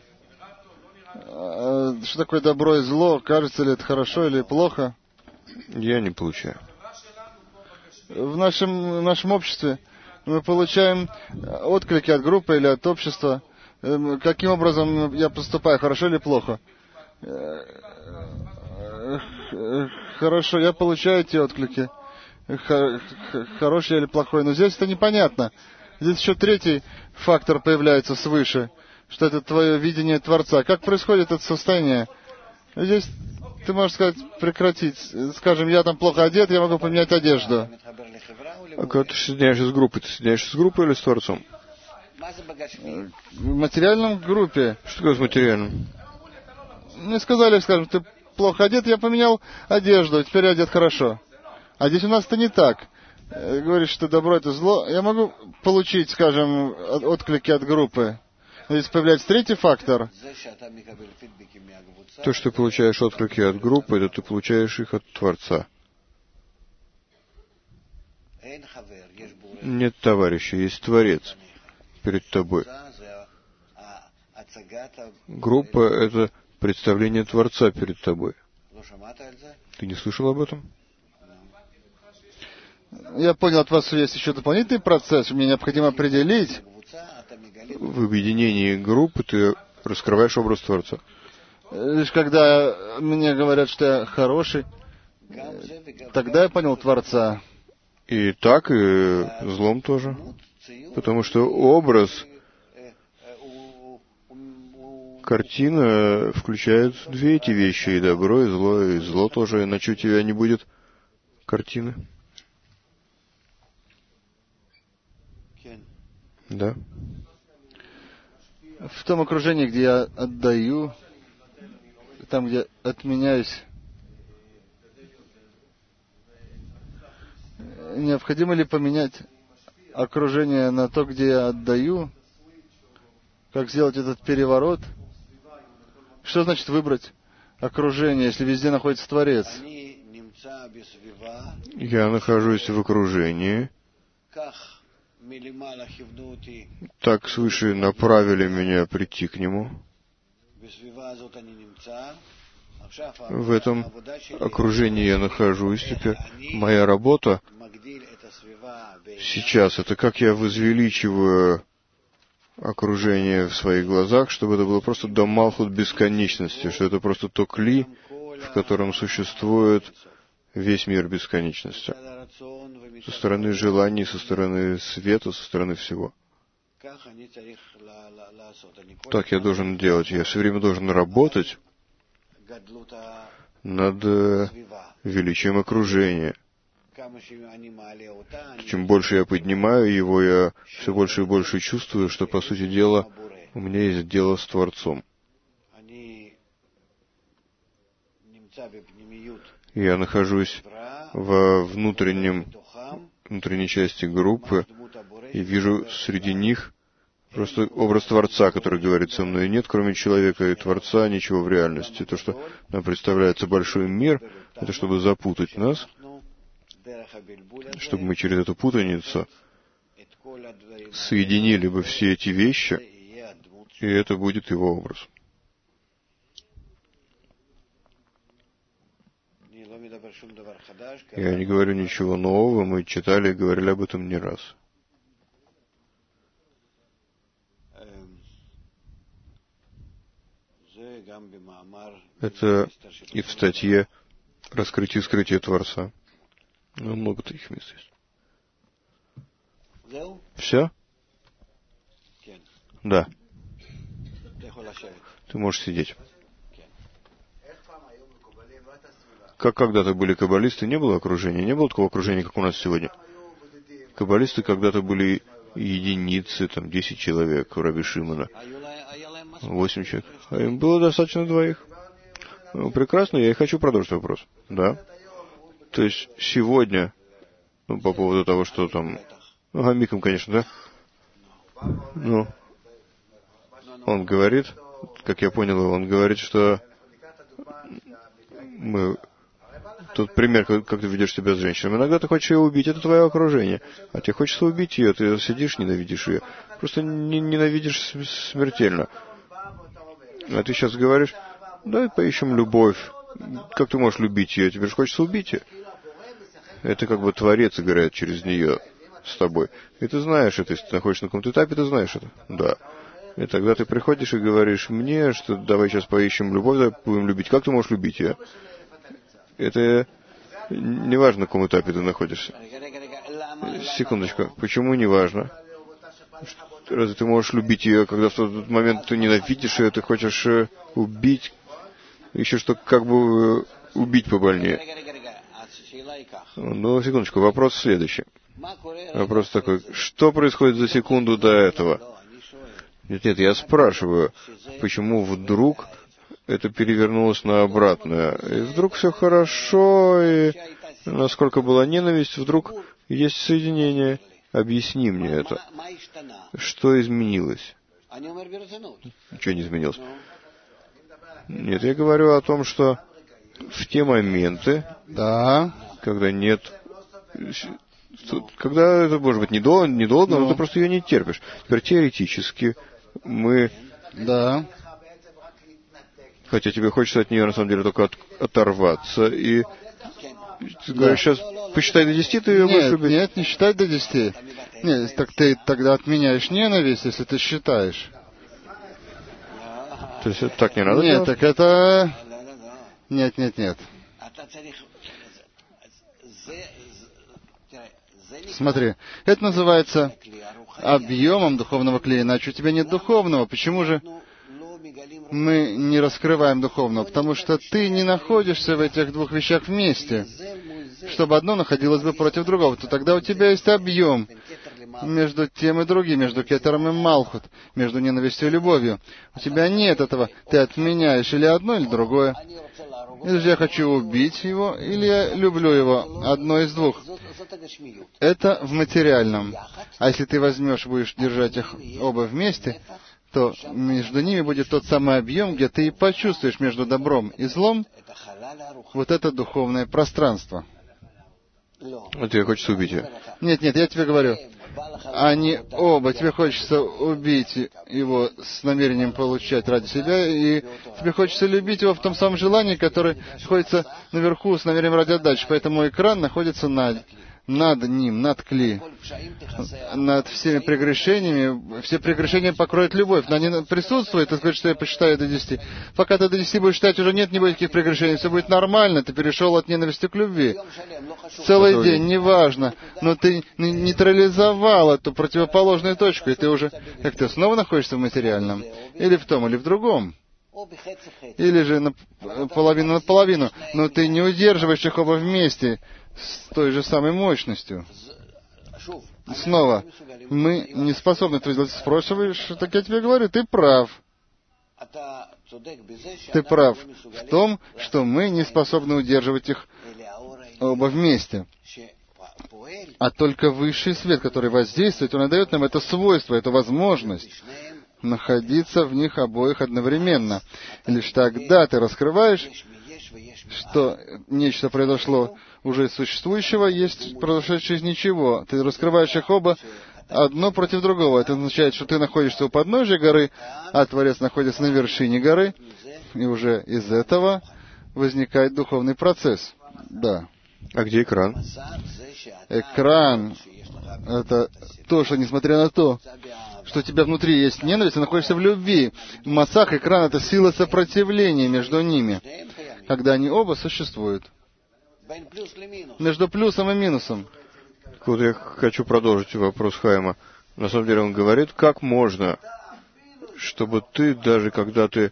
что такое добро и зло, кажется ли это хорошо или плохо. Я не получаю. В нашем обществе мы получаем отклики от группы или от общества. Каким образом я поступаю, хорошо или плохо? Хорошо, я получаю эти отклики. Хороший или плохой. Но здесь это непонятно. Здесь еще третий фактор появляется свыше, что это твое видение Творца. Как происходит это состояние? Здесь ты можешь сказать, прекратить. Скажем, я там плохо одет, я могу поменять одежду. А когда ты соединяешься с группой, ты соединяешься с группой или с Творцом? В материальном группе. Что такое с материальным? Мне сказали, скажем, ты плохо одет, я поменял одежду, теперь я одет хорошо. А здесь у нас это не так. Говоришь, что добро — это зло. Я могу получить, скажем, отклики от группы. Но здесь появляется третий фактор. То, что ты получаешь отклики от группы, это ты получаешь их от Творца. Нет товарища, есть Творец перед тобой. Группа — это представление Творца перед тобой. Ты не слышал об этом? Я понял от вас, что есть еще дополнительный процесс. Мне необходимо определить. В объединении группы ты раскрываешь образ Творца. Лишь когда мне говорят, что я хороший, тогда я понял Творца. И так, и злом тоже. Потому что образ, картина включает две эти вещи, и добро, и зло тоже, иначе у тебя не будет картины. Да. В том окружении, где я отдаю, там, где отменяюсь, необходимо ли поменять окружение на то, где я отдаю? Как сделать этот переворот? Что значит выбрать окружение, если везде находится Творец? Я нахожусь в окружении. Так свыше направили меня прийти к Нему. В этом окружении я нахожусь. Теперь моя работа сейчас — это как я возвеличиваю окружение в своих глазах, чтобы это было просто до Малхут бесконечности, что это просто то кли, в котором существует весь мир бесконечности. Со стороны желаний, со стороны света, со стороны всего. Так я должен делать. Я все время должен работать над величием окружения. Чем больше я поднимаю его, я все больше и больше чувствую, что, по сути дела, у меня есть дело с Творцом. Я нахожусь во внутренней части группы и вижу среди них просто образ Творца, который говорит со мной. Нет, кроме человека и Творца, ничего в реальности. То, что нам представляется большой мир, это чтобы запутать нас, чтобы мы через эту путаницу соединили бы все эти вещи, и это будет его образ. Я не говорю ничего нового, мы читали и говорили об этом не раз. Это и в статье «Раскрытие и скрытие Творца». Ну, много таких мест есть. Все? Да. Ты можешь сидеть. Как когда-то были каббалисты, не было окружения, не было такого окружения, как у нас сегодня. Каббалисты когда-то были единицы, там 10 человек у Раби Шимона, 8 человек. А им было достаточно 2. Ну, прекрасно, я и хочу продолжить вопрос. Да. То есть сегодня, по поводу того, что там... Гамиком, конечно, да? Ну, он говорит, как я понял его, он говорит, что мы... Тут пример, как ты ведешь себя с женщиной. Иногда ты хочешь ее убить, это твое окружение. А тебе хочется убить ее, ты сидишь, ненавидишь ее. Просто ненавидишь смертельно. А ты сейчас говоришь, давай поищем любовь. Как ты можешь любить ее? Тебе же хочется убить ее. Это как бы Творец играет через нее с тобой. И ты знаешь это, если ты находишься на каком-то этапе, ты знаешь это. Да. И тогда ты приходишь и говоришь мне, что давай сейчас поищем любовь, давай будем любить. Как ты можешь любить ее? Это не важно, на каком этапе ты находишься. Секундочку. Почему не важно? Разве ты можешь любить ее, когда в тот момент ты ненавидишь ее, ты хочешь убить, еще что как бы убить побольнее? Ну, секундочку. Вопрос следующий. Вопрос такой. Что происходит за секунду до этого? Нет, я спрашиваю, почему вдруг это перевернулось на обратное. И вдруг все хорошо, и насколько была ненависть, вдруг есть соединение. Объясни мне это. Что изменилось? Ничего не изменилось. Нет, я говорю о том, что в те моменты, да, когда нет Когда это может быть недолго, но ты просто ее не терпишь. Теперь теоретически мы... Да. Хотя тебе хочется от нее, на самом деле, только оторваться. И ты говоришь, сейчас посчитай до 10, ты ее будешь любить. Нет, не считай до 10. Нет, так ты тогда отменяешь ненависть, если ты считаешь. То есть это так не надо делать? Нет, так это... Нет. Смотри, это называется объемом духовного клея, иначе у тебя нет духовного. Почему же мы не раскрываем духовного? Потому что ты не находишься в этих двух вещах вместе. Чтобы одно находилось бы против другого, то тогда у тебя есть объем между тем и другим, между кетером и малхут, между ненавистью и любовью. У тебя нет этого. Ты отменяешь или одно, или другое. Или же я хочу убить его, или я люблю его. Одно из двух. Это в материальном. А если ты возьмешь, будешь держать их оба вместе, то между ними будет тот самый объем, где ты и почувствуешь между добром и злом вот это духовное пространство. А тебе хочется убить ее? Нет, я тебе говорю. Они оба, тебе хочется убить его с намерением получать ради себя, и тебе хочется любить его в том самом желании, которое находится наверху с намерением ради отдачи. Поэтому экран находится над ним, над кли, над всеми прегрешениями. Все прегрешения покроет любовь, но они присутствуют, ты скажешь, что я посчитаю до 10. Пока ты до 10 будешь считать, уже не будет никаких прегрешений, все будет нормально, ты перешел от ненависти к любви. Целый день, неважно, но ты нейтрализовал эту противоположную точку, и ты уже, как ты снова находишься в материальном, или в том, или в другом. Или же половину на половину, но ты не удерживаешь их оба вместе с той же самой мощностью. Снова, мы не способны это сделать. Спрашиваешь, так я тебе говорю, ты прав. Ты прав в том, что мы не способны удерживать их оба вместе. А только высший свет, который воздействует, он и дает нам это свойство, эту возможность находиться в них обоих одновременно. И лишь тогда ты раскрываешь, что нечто произошло уже из существующего, есть произошедшее из ничего. Ты раскрываешь их оба одно против другого. Это означает, что ты находишься у подножия горы, а Творец находится на вершине горы, и уже из этого возникает духовный процесс. Да. А где экран? Экран — это то, что, несмотря на то, что у тебя внутри есть ненависть, ты находишься в любви. Масах, экран — это сила сопротивления между ними, когда они оба существуют. Между плюсом и минусом. Вот я хочу продолжить вопрос Хайма. На самом деле он говорит, как можно, чтобы ты, даже когда ты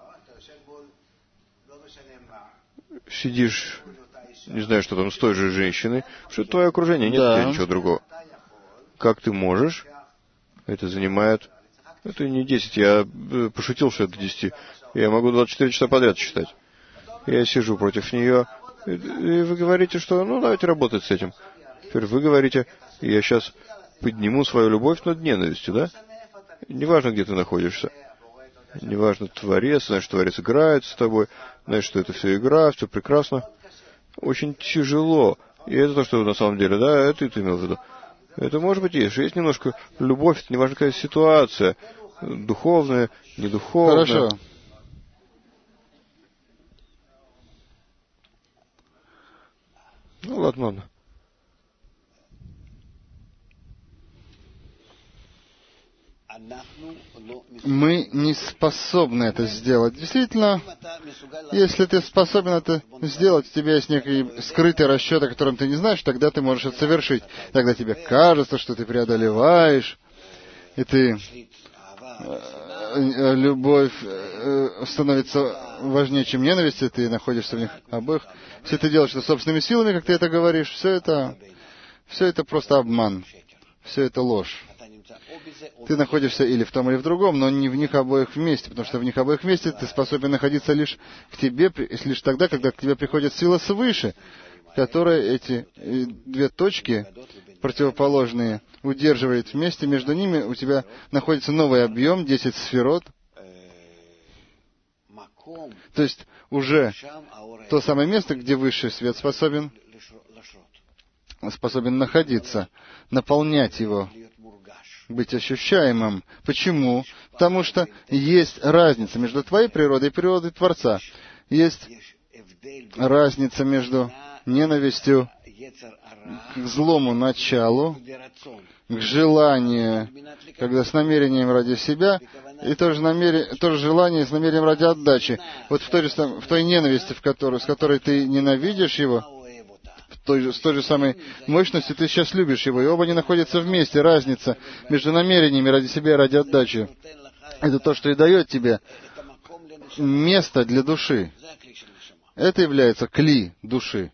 сидишь, не знаю, что там, с той же женщиной, что это твое окружение, нет у тебя ничего другого. Как ты можешь? Это занимает... Это не 10, я пошутил, что это 10. Я могу 24 часа подряд считать. Я сижу против нее, и вы говорите, что, давайте работать с этим. Теперь вы говорите, я сейчас подниму свою любовь над ненавистью, да? Неважно, где ты находишься. Неважно, Творец, знаешь, что Творец играет с тобой, знаешь, что это все игра, все прекрасно. Очень тяжело. И это то, что на самом деле, да, это ты имел в виду. Это может быть есть. Есть немножко любовь, это неважно какая ситуация. Духовная, недуховная. Хорошо. Ладно. Мы не способны это сделать. Действительно, если ты способен это сделать, у тебя есть некий скрытый расчет, о котором ты не знаешь, тогда ты можешь это совершить. Тогда тебе кажется, что ты преодолеваешь, и ты... любовь становится важнее, чем ненависть, и ты находишься в них обоих. Если ты делаешь это собственными силами, как ты это говоришь, все это просто обман. Все это ложь. Ты находишься или в том, или в другом, но не в них обоих вместе, потому что в них обоих вместе ты способен находиться лишь к тебе, лишь тогда, когда к тебе приходит сила свыше, которая эти две точки противоположные удерживает вместе, между ними у тебя находится новый объем, 10 сферот. То есть уже то самое место, где высший свет способен способен находиться, наполнять его, быть ощущаемым. Почему? Потому что есть разница между твоей природой и природой Творца. Есть разница между ненавистью к злому началу, к желанию, когда с намерением ради себя, и то же желание с намерением ради отдачи. Вот в той ненависти, с которой ты ненавидишь его, с той же самой мощностью ты сейчас любишь его, и оба они находятся вместе. Разница между намерениями ради себя и ради отдачи. Это то, что и дает тебе место для души. Это является кли души.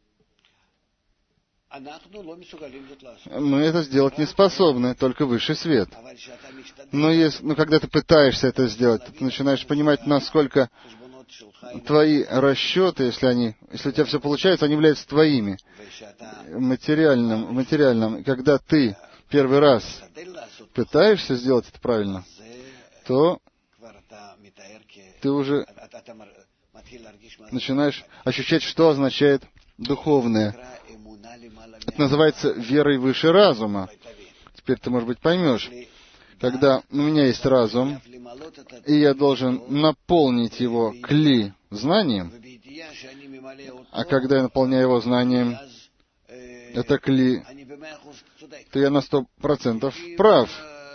Мы это сделать не способны, только высший свет. Но когда ты пытаешься это сделать, ты начинаешь понимать, насколько твои расчеты, если у тебя все получается, они являются твоими. Материальным. Когда ты первый раз пытаешься сделать это правильно, то ты уже начинаешь ощущать, что означает духовное. Это называется верой выше разума. Теперь ты, может быть, поймешь, когда у меня есть разум, и я должен наполнить его кли знанием, а когда я наполняю его знанием, это кли, то я на 100% прав.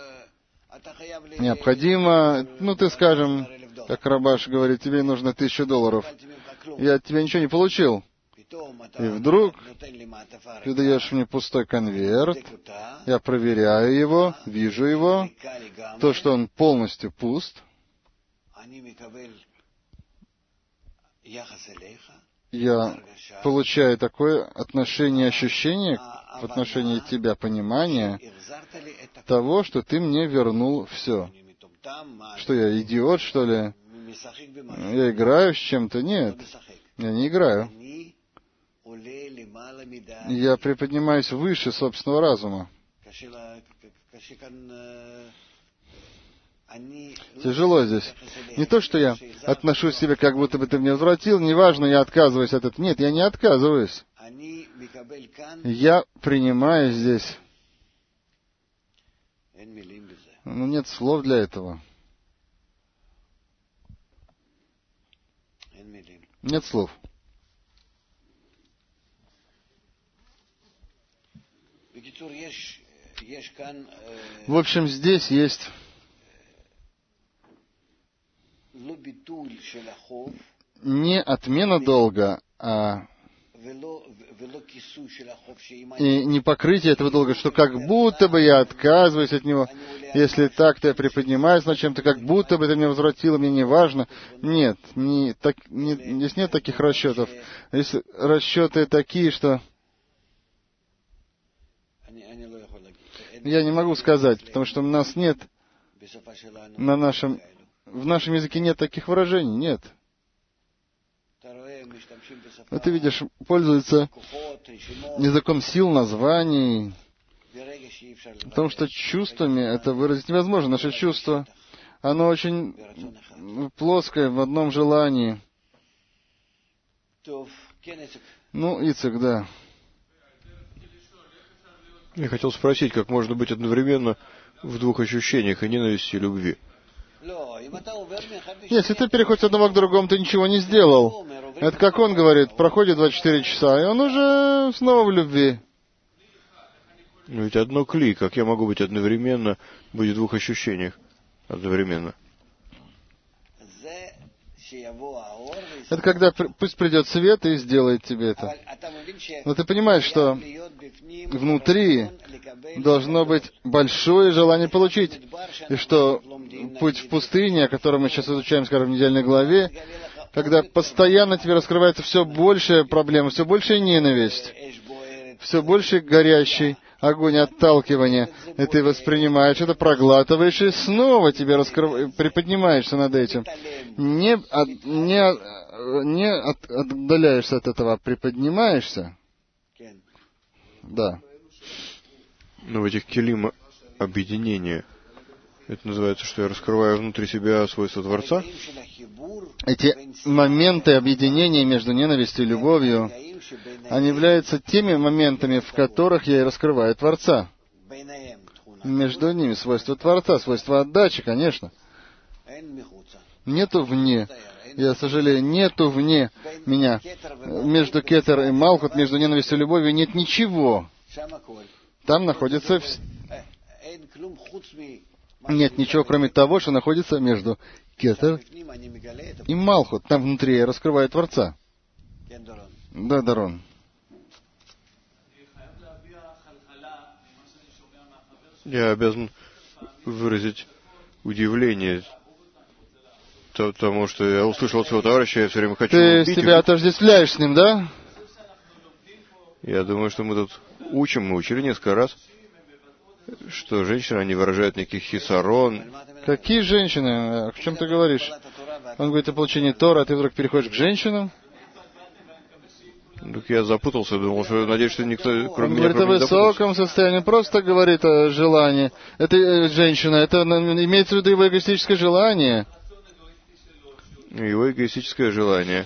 Необходимо, ты, скажем, как Рабаш говорит, тебе нужно $1000. Я от тебя ничего не получил. И вдруг ты даешь мне пустой конверт, я проверяю его, вижу его, то, что он полностью пуст, я получаю такое отношение, ощущение в отношении тебя, понимание того, что ты мне вернул все. Что я идиот, что ли? Я играю с чем-то? Нет, я не играю. Я приподнимаюсь выше собственного разума. Тяжело здесь. Не то, что я отношусь к себе, как будто бы ты мне возвратил, неважно, я отказываюсь от этого. Нет, я не отказываюсь. Я принимаю здесь. Нет слов для этого. Нет слов. В общем, здесь есть не отмена долга, и не покрытие этого долга, что как будто бы я отказываюсь от него. Если так, то я приподнимаюсь над чем-то, как будто бы это мне возвратило, мне не важно. Нет, здесь нет таких расчетов. Здесь расчеты такие, что я не могу сказать, потому что у нас нет, в нашем языке нет таких выражений, нет. Но ты видишь, пользуются языком сил, названий, потому что чувствами это выразить невозможно. Наше чувство, оно очень плоское в одном желании. Ицек, да. Я хотел спросить, как можно быть одновременно в двух ощущениях и ненависти, и любви. Если ты переходишь от одного к другому, ты ничего не сделал. Это как он говорит, проходит 24 часа, и он уже снова в любви. Но ведь одно кли, как я могу быть одновременно, быть в двух ощущениях одновременно? Это когда пусть придет свет и сделает тебе это. Но ты понимаешь, что внутри должно быть большое желание получить. И что путь в пустыне, о котором мы сейчас изучаем, скажем, в недельной главе, когда постоянно тебе раскрывается все большая проблема, все большая ненависть, все больше горящий огонь отталкивания, и ты воспринимаешь это, проглатываешь, и снова тебе приподнимаешься над этим. Не отдаляешься от этого, а приподнимаешься. Да. Но в этих келим объединения, это называется, что я раскрываю внутри себя свойства Творца? Эти моменты объединения между ненавистью и любовью, они являются теми моментами, в которых я и раскрываю Творца. Между ними свойства Творца, свойства отдачи, конечно. Нету вне. Я сожалею, нету вне меня. Между кетер и малхут, между ненавистью и любовью нет ничего. Там находится... Нет ничего, кроме того, что находится между кетер и малхут. Там внутри я раскрываю Творца. Да, Дарон. Я обязан выразить удивление тому, что я услышал от своего товарища, я все время хочу убить. Ты себя отождествляешь с ним, да? Я думаю, что мы тут учим, мы учили несколько раз, что женщины, они выражают некий хисарон. Какие женщины? О чем ты говоришь? Он говорит о получении Тора, а ты вдруг переходишь к женщинам? Так я запутался, думал, что надеюсь, что никто, кроме меня, говорит о высоком состоянии, просто говорит о желании. Это женщина, это имеется в виду его эгоистическое желание. Его эгоистическое желание.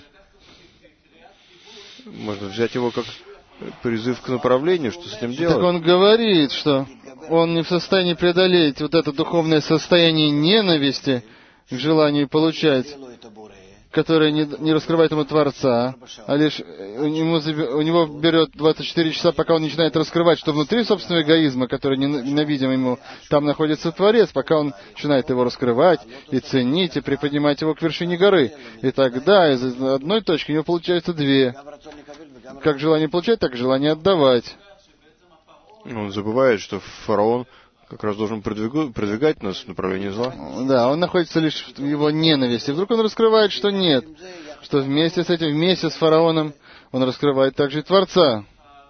Можно взять его как призыв к направлению, что с этим делать. Так он говорит, что он не в состоянии преодолеть вот это духовное состояние ненависти к желанию получать, которое не раскрывает ему Творца, а лишь у него берет 24 часа, пока он начинает раскрывать, что внутри собственного эгоизма, который ненавидим ему, там находится Творец, пока он начинает его раскрывать и ценить, и приподнимать его к вершине горы. И тогда из одной точки у него получается две. Как желание получать, так и желание отдавать. Он забывает, что фараон как раз должен продвигать нас в направлении зла. Да, он находится лишь в его ненависти. Вдруг он раскрывает, что нет. Что вместе с этим, вместе с фараоном, он раскрывает также и Творца.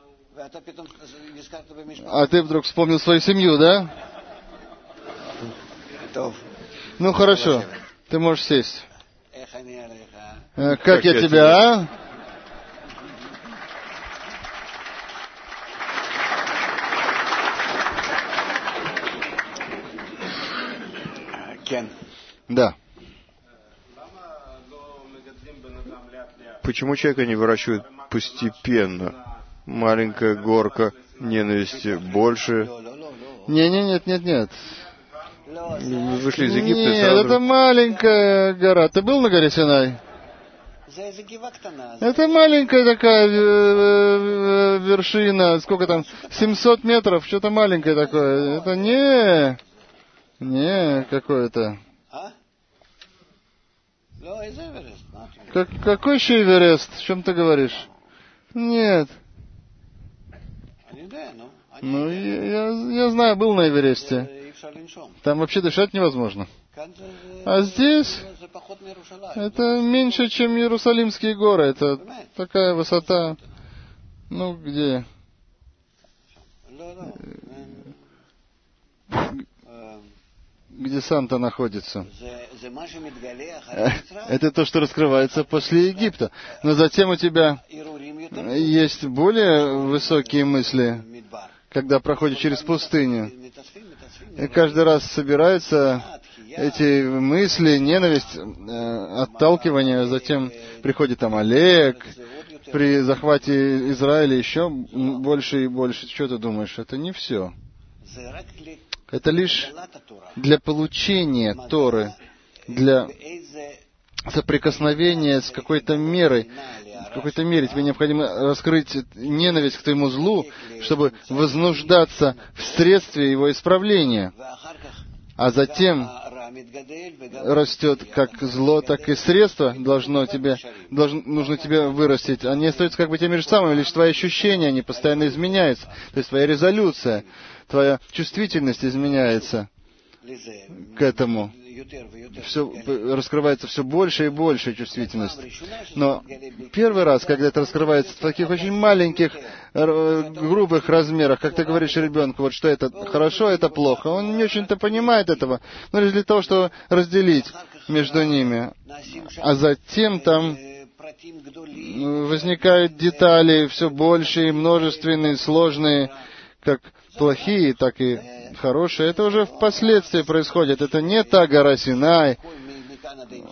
А ты вдруг вспомнил свою семью, да? Ну, хорошо. Ты можешь сесть. Как я тебя, а? Да. Почему человека не выращивают постепенно? Маленькая горка ненависти больше. Нет. Вы вышли из Египта Нет, сразу. это маленькая гора. Ты был на горе Синай? Это маленькая такая вершина. Сколько там? 700 метров. Что-то маленькое такое. Это не какое-то. Какой еще Эверест? О чем ты говоришь? Нет. Ну, я знаю, был на Эвересте. Там вообще дышать невозможно. А здесь это меньше, чем Иерусалимские горы. Это такая высота, ну, где... Где Санта находится. Это то, что раскрывается после Египта. Но затем у тебя есть более высокие мысли, когда проходишь через пустыню. И каждый раз собираются эти мысли, ненависть, отталкивание. Затем приходит Амалек. При захвате Израиля еще больше и больше. Что ты думаешь? Это не все. Это лишь для получения Торы, для соприкосновения с какой-то мерой. В какой-то мере тебе необходимо раскрыть ненависть к твоему злу, чтобы вознуждаться в средстве его исправления. А затем растет как зло, так и средство нужно тебе вырастить. Они остаются как бы теми же самыми, лишь твои ощущения, они постоянно изменяются. То есть твоя резолюция, твоя чувствительность изменяется к этому. Все раскрывается все больше и больше чувствительность. Но первый раз, когда это раскрывается в таких очень маленьких, грубых размерах, как ты говоришь ребенку, вот что это хорошо, это плохо, он не очень-то понимает этого, но лишь для того, чтобы разделить между ними. А затем там возникают детали все больше и множественные, сложные, как плохие, так и хорошие. Это уже впоследствии происходит. Это не та гора Синай,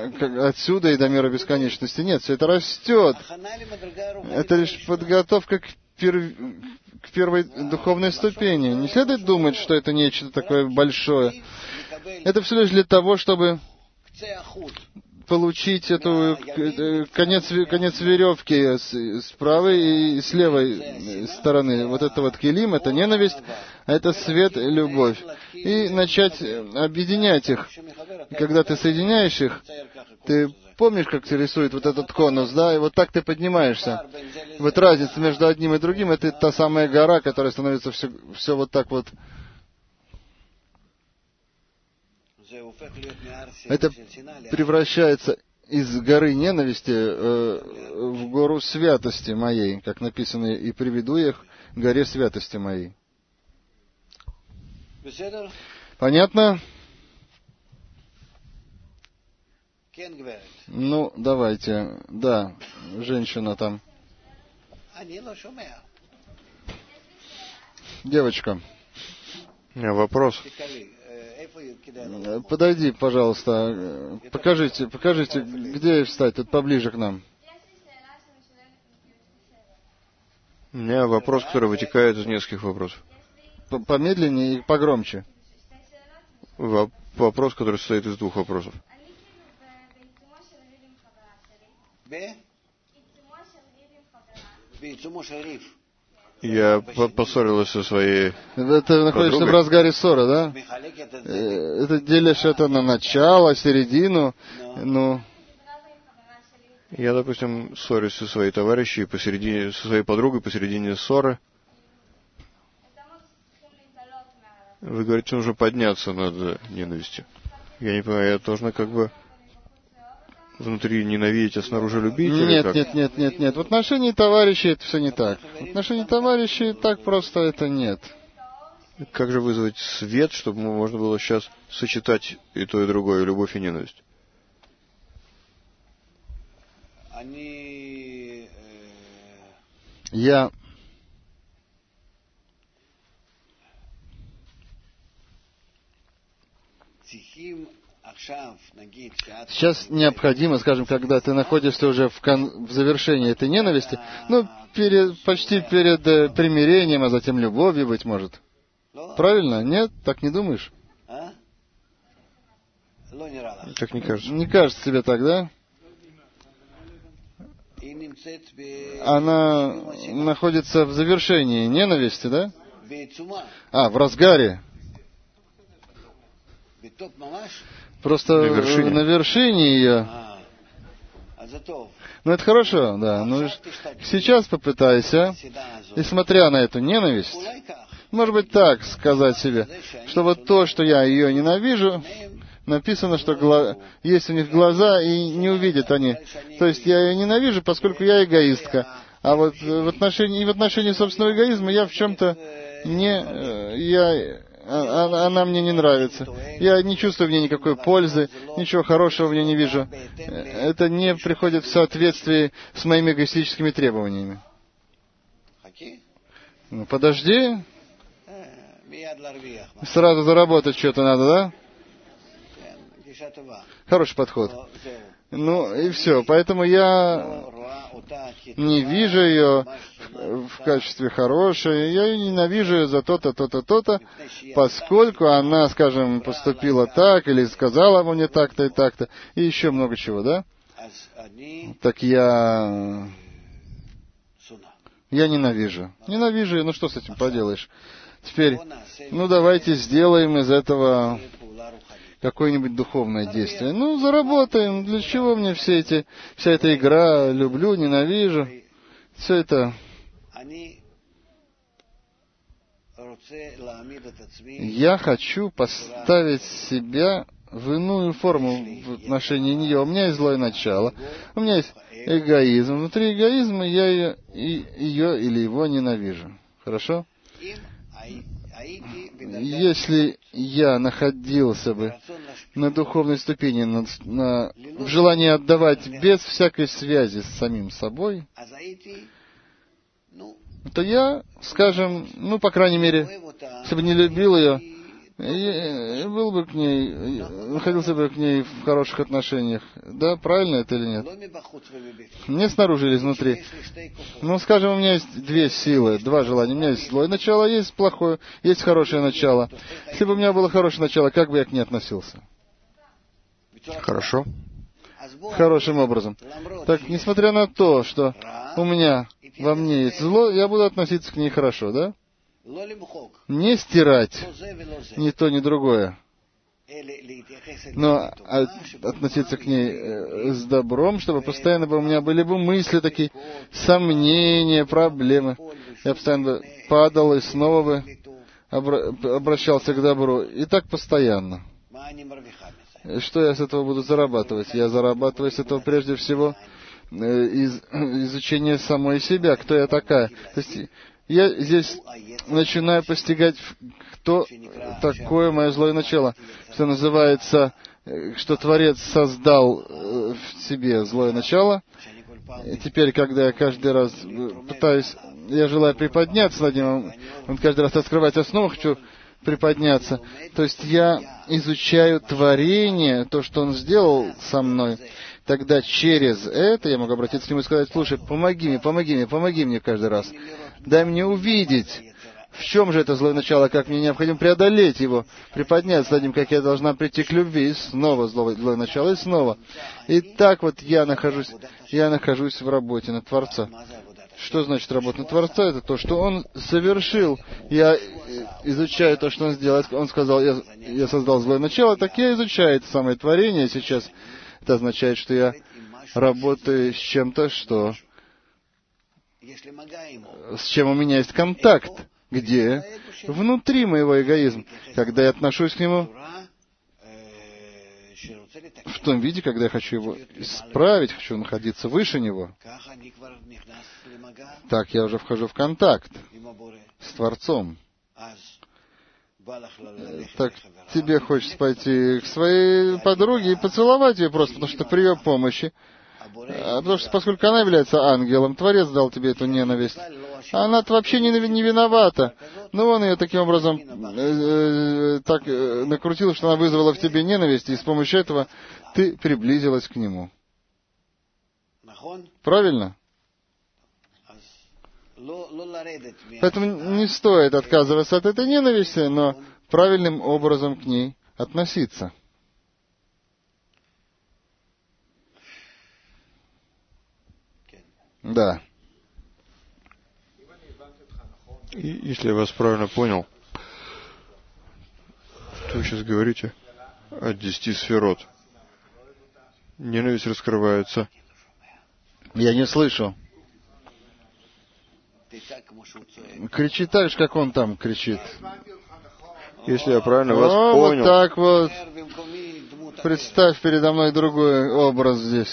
отсюда и до мира бесконечности. Нет, все это растет. Это лишь подготовка к первой духовной ступени. Не следует думать, что это нечто такое большое. Это все лишь для того, чтобы получить эту конец веревки с правой и с левой стороны. Вот это вот килим, это ненависть, а это свет и любовь. И начать объединять их. И когда ты соединяешь их, ты помнишь, как ты рисует вот этот конус, да? И вот так ты поднимаешься. Вот разница между одним и другим — это та самая гора, которая становится все вот так вот. Это превращается из горы ненависти в гору святости моей, как написано, и приведу их к горе святости моей. Понятно? Ну, давайте. Да, женщина там. Девочка. У меня вопрос. Подойди, пожалуйста. Покажите, где встать, тут поближе к нам. У меня вопрос, который вытекает из нескольких вопросов. Помедленнее и погромче. Вопрос, который состоит из двух вопросов. Я поссорилась со своей Ты находишься подругой. в разгаре ссоры, да? Это делишь это на начало, середину, ну... Я, допустим, ссорюсь со своей товарищей со своей подругой посередине ссоры. Вы говорите, нужно подняться над ненавистью. Я не понимаю, я должна как бы внутри ненавидеть, а снаружи любить? Нет. В отношении товарищей это все не так. В отношении товарищей так просто это нет. Как же вызвать свет, чтобы можно было сейчас сочетать и то, и другое, любовь и ненависть? Я сейчас необходимо, скажем, когда ты находишься уже в завершении этой ненависти, почти перед примирением, а затем любовью, быть может. Правильно? Нет? Так не думаешь? Так не кажется. Не кажется тебе так, да? Она находится в завершении ненависти, да? В разгаре. Просто на вершине ее. Это хорошо, да. Сейчас попытайся, и смотря на эту ненависть, может быть так сказать себе, что вот то, что я ее ненавижу, написано, что есть у них глаза, и не увидят они. То есть я ее ненавижу, поскольку я эгоистка. А вот в отношении собственного эгоизма я в чем-то она мне не нравится. Я не чувствую в ней никакой пользы, ничего хорошего в ней не вижу. Это не приходит в соответствии с моими эгоистическими требованиями. Подожди. Сразу заработать что-то надо, да? Хороший подход. И все. Поэтому я не вижу ее в качестве хорошей. Я ее ненавижу за то-то, то-то, то-то, поскольку она, скажем, поступила так, или сказала мне так-то и так-то, и еще много чего, да? Так я ненавижу. Ненавижу, что с этим поделаешь? Теперь, давайте сделаем из этого какое-нибудь духовное действие. Заработаем. Для чего мне вся эта игра, люблю, ненавижу, все это. Я хочу поставить себя в иную форму в отношении нее. У меня есть злое начало, у меня есть эгоизм. Внутри эгоизма я ее или его ненавижу. Хорошо? Если я находился бы на духовной ступени, в желании отдавать без всякой связи с самим собой, то я, скажем, по крайней мере, если бы не любил ее, и был бы к ней, находился бы к ней в хороших отношениях. Да, правильно это или нет? Не снаружи или изнутри. Ну, скажем, у меня есть две силы, два желания. У меня есть злое начало, есть плохое, есть хорошее начало. Если бы у меня было хорошее начало, как бы я к ней относился? Хорошо. Хорошим образом. Так, несмотря на то, что у меня во мне есть зло, я буду относиться к ней хорошо, да? Не стирать ни то, ни другое, но относиться к ней с добром, чтобы постоянно у меня были бы мысли такие, сомнения, проблемы. Я постоянно бы падал и снова бы обращался к добру. И так постоянно. Что я с этого буду зарабатывать? Я зарабатываю с этого прежде всего из изучения самой себя, кто я такая. То есть я здесь начинаю постигать, кто такое мое злое начало, что называется, что Творец создал в себе злое начало. И теперь, когда я каждый раз пытаюсь, я желаю приподняться над ним, он каждый раз открывает, я снова хочу приподняться. То есть я изучаю творение, то, что он сделал со мной. Тогда через это я могу обратиться к нему и сказать: слушай, помоги мне каждый раз. Дай мне увидеть, в чем же это злое начало, как мне необходимо преодолеть его, приподняться над ним, как я должна прийти к любви, и снова злое начало, и снова. И так вот я нахожусь в работе на Творца. Что значит работа на Творца? Это то, что Он совершил. Я изучаю то, что Он сделал. Он сказал, я создал злое начало, так я изучаю это самое творение сейчас. Это означает, что я работаю с чем-то, с чем у меня есть контакт. Где? Внутри моего эгоизма. Когда я отношусь к нему в том виде, когда я хочу его исправить, хочу находиться выше него, так я уже вхожу в контакт с Творцом. Так тебе хочется пойти к своей подруге и поцеловать ее просто, потому что при ее помощи. Потому что, поскольку она является ангелом, Творец дал тебе эту ненависть. А она-то вообще не виновата. Но он ее таким образом так накрутил, что она вызвала в тебе ненависть, и с помощью этого ты приблизилась к нему. Правильно? Поэтому не стоит отказываться от этой ненависти, но правильным образом к ней относиться. Да. И если я вас правильно понял, то вы сейчас говорите о 10 сферот. Ненависть раскрывается. Я не слышу. Кричи так же, как он там кричит. Если я правильно вас понял. Вот так вот. Представь передо мной другой образ здесь.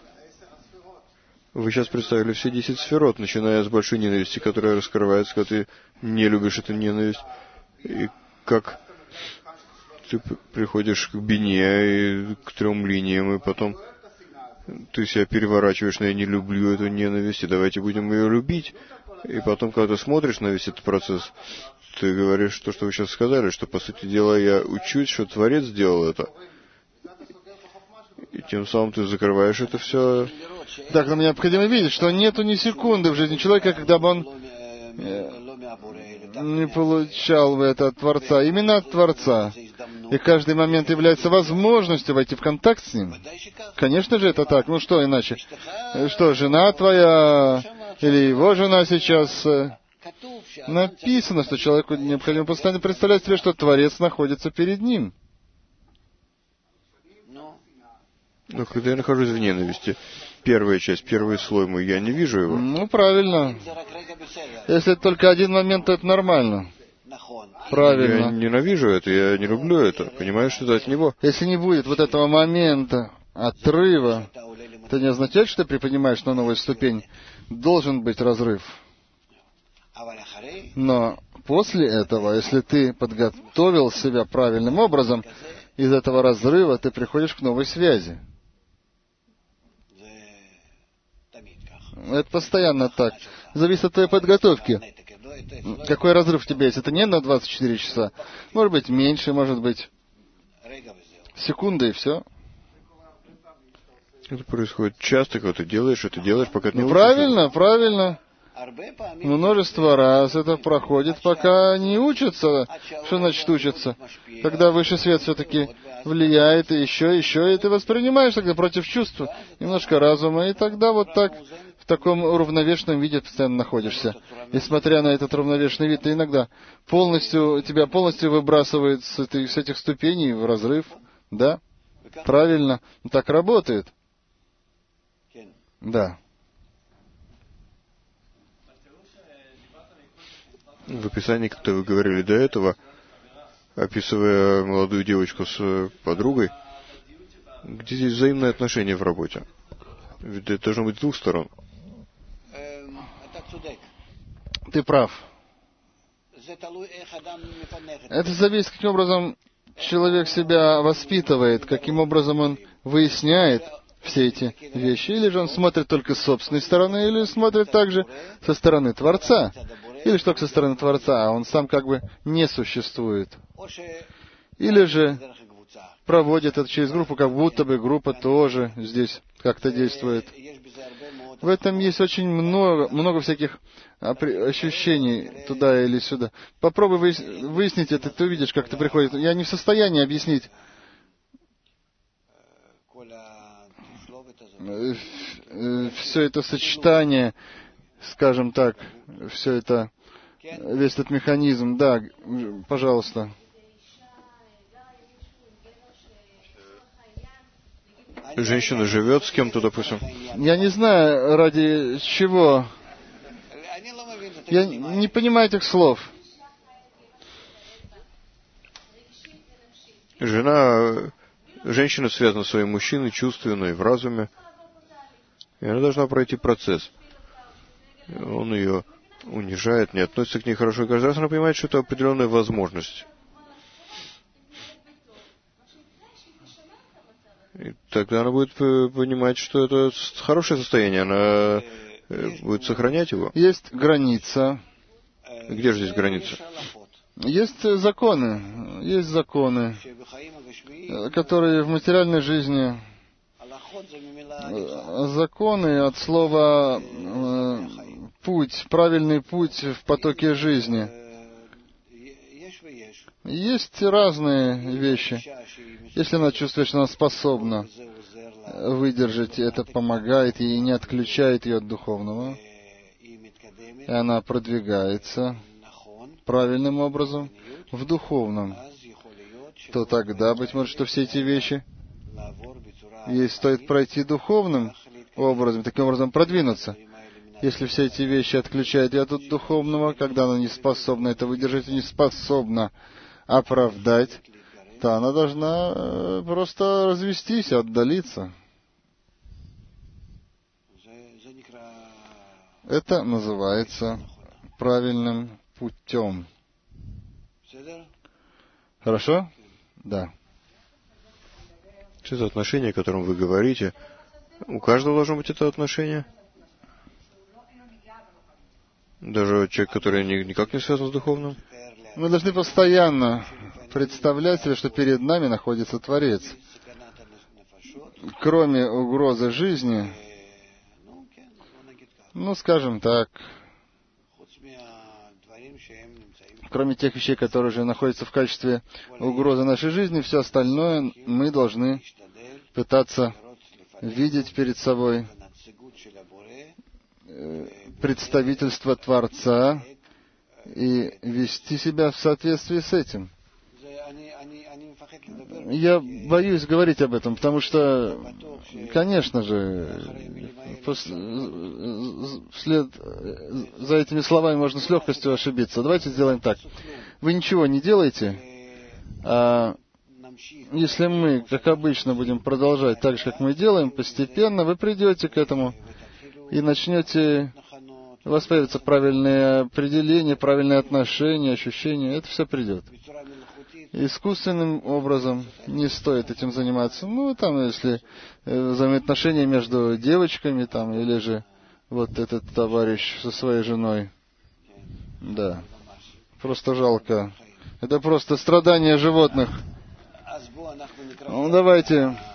Вы сейчас представили все 10 сферот, начиная с большой ненависти, которая раскрывается, когда ты не любишь эту ненависть. И как ты приходишь к бине и к 3 линиям, и потом ты себя переворачиваешь на «я не люблю эту ненависть», и давайте будем ее любить. И потом, когда ты смотришь на весь этот процесс, ты говоришь то, что вы сейчас сказали, что, по сути дела, я учусь, что Творец сделал это. И тем самым ты закрываешь это все. Так, нам необходимо видеть, что нету ни секунды в жизни человека, когда бы он не получал бы это от Творца, именно от Творца. И каждый момент является возможностью войти в контакт с Ним. Конечно же, это так. Ну что иначе? Что, жена твоя или его жена сейчас? Написано, что человеку необходимо постоянно представлять себе, что Творец находится перед ним. Но когда я нахожусь в ненависти, первая часть, первый слой мой, я не вижу его. Ну, правильно. Если это только один момент, то это нормально. Правильно. Я ненавижу это, я не люблю это. Понимаешь, что это от него. Если не будет вот этого момента отрыва, это не означает, что ты приподнимаешь на новую ступень. Должен быть разрыв. Но после этого, если ты подготовил себя правильным образом, из этого разрыва ты приходишь к новой связи. Это постоянно так. Зависит от твоей подготовки. Какой разрыв у тебя есть? Это не на 24 часа. Может быть, меньше, может быть, секунда и все. Это происходит часто, когда ты делаешь, пока ты не учишься. Правильно. Множество раз это проходит, пока не учатся. Что значит учатся? Когда высший свет все-таки влияет, и еще, и ты воспринимаешь тогда против чувств, немножко разума, и тогда вот так, в таком уравновешенном виде постоянно находишься. И смотря на этот уравновешенный вид, ты иногда тебя полностью выбрасывает с этих ступеней в разрыв. Да? Правильно. Так работает. Да. В описании, как вы говорили до этого, описывая молодую девочку с подругой, где здесь взаимные отношения в работе? Ведь это должно быть с двух сторон. Ты прав. Это зависит, каким образом человек себя воспитывает, каким образом он выясняет все эти вещи. Или же он смотрит только с собственной стороны, или смотрит также со стороны Творца. Или что со стороны Творца, а он сам как бы не существует. Или же проводит это через группу, как будто бы группа тоже здесь как-то действует. В этом есть очень много всяких ощущений туда или сюда. Попробуй выяснить это, ты увидишь, как это приходит. Я не в состоянии объяснить все это сочетание, скажем так, все это, весь этот механизм. Да, пожалуйста. Женщина живет с кем-то, допустим. Я не знаю, ради чего. Я не понимаю этих слов. Женщина связана с своим мужчиной чувственно и в разуме. И она должна пройти процесс. Он ее унижает, не относится к ней хорошо. И каждый раз она понимает, что это определенная возможность. И тогда она будет понимать, что это хорошее состояние. Она будет сохранять его. Есть граница. Где же здесь граница? Есть законы, которые в материальной жизни, законы от слова путь, правильный путь в потоке жизни. Есть разные вещи. Если она чувствует, что она способна выдержать, это помогает ей и не отключает ее от духовного, и она продвигается правильным образом в духовном, то тогда, быть может, что все эти вещи ей стоит пройти духовным образом, таким образом продвинуться. Если все эти вещи отключают ее от духовного, когда она не способна это выдержать и не способна оправдать, то она должна просто развестись, отдалиться. Это называется правильным путем. Хорошо? Да. Что это отношение, о котором вы говорите? У каждого должно быть это отношение? Даже человек, который никак не связан с духовным? Мы должны постоянно представлять себе, что перед нами находится Творец. Кроме угрозы жизни, скажем так, кроме тех вещей, которые уже находятся в качестве угрозы нашей жизни, все остальное мы должны пытаться видеть перед собой представительство Творца и вести себя в соответствии с этим. Я боюсь говорить об этом, потому что, конечно же, вслед за этими словами можно с легкостью ошибиться. Давайте сделаем так. Вы ничего не делаете, а если мы, как обычно, будем продолжать так же, как мы делаем, постепенно вы придете к этому и начнете... У вас появятся правильные определения, правильные отношения, ощущения. Это все придет. Искусственным образом не стоит этим заниматься. Если взаимоотношения между девочками, или же вот этот товарищ со своей женой. Да. Просто жалко. Это просто страдания животных. Ну, давайте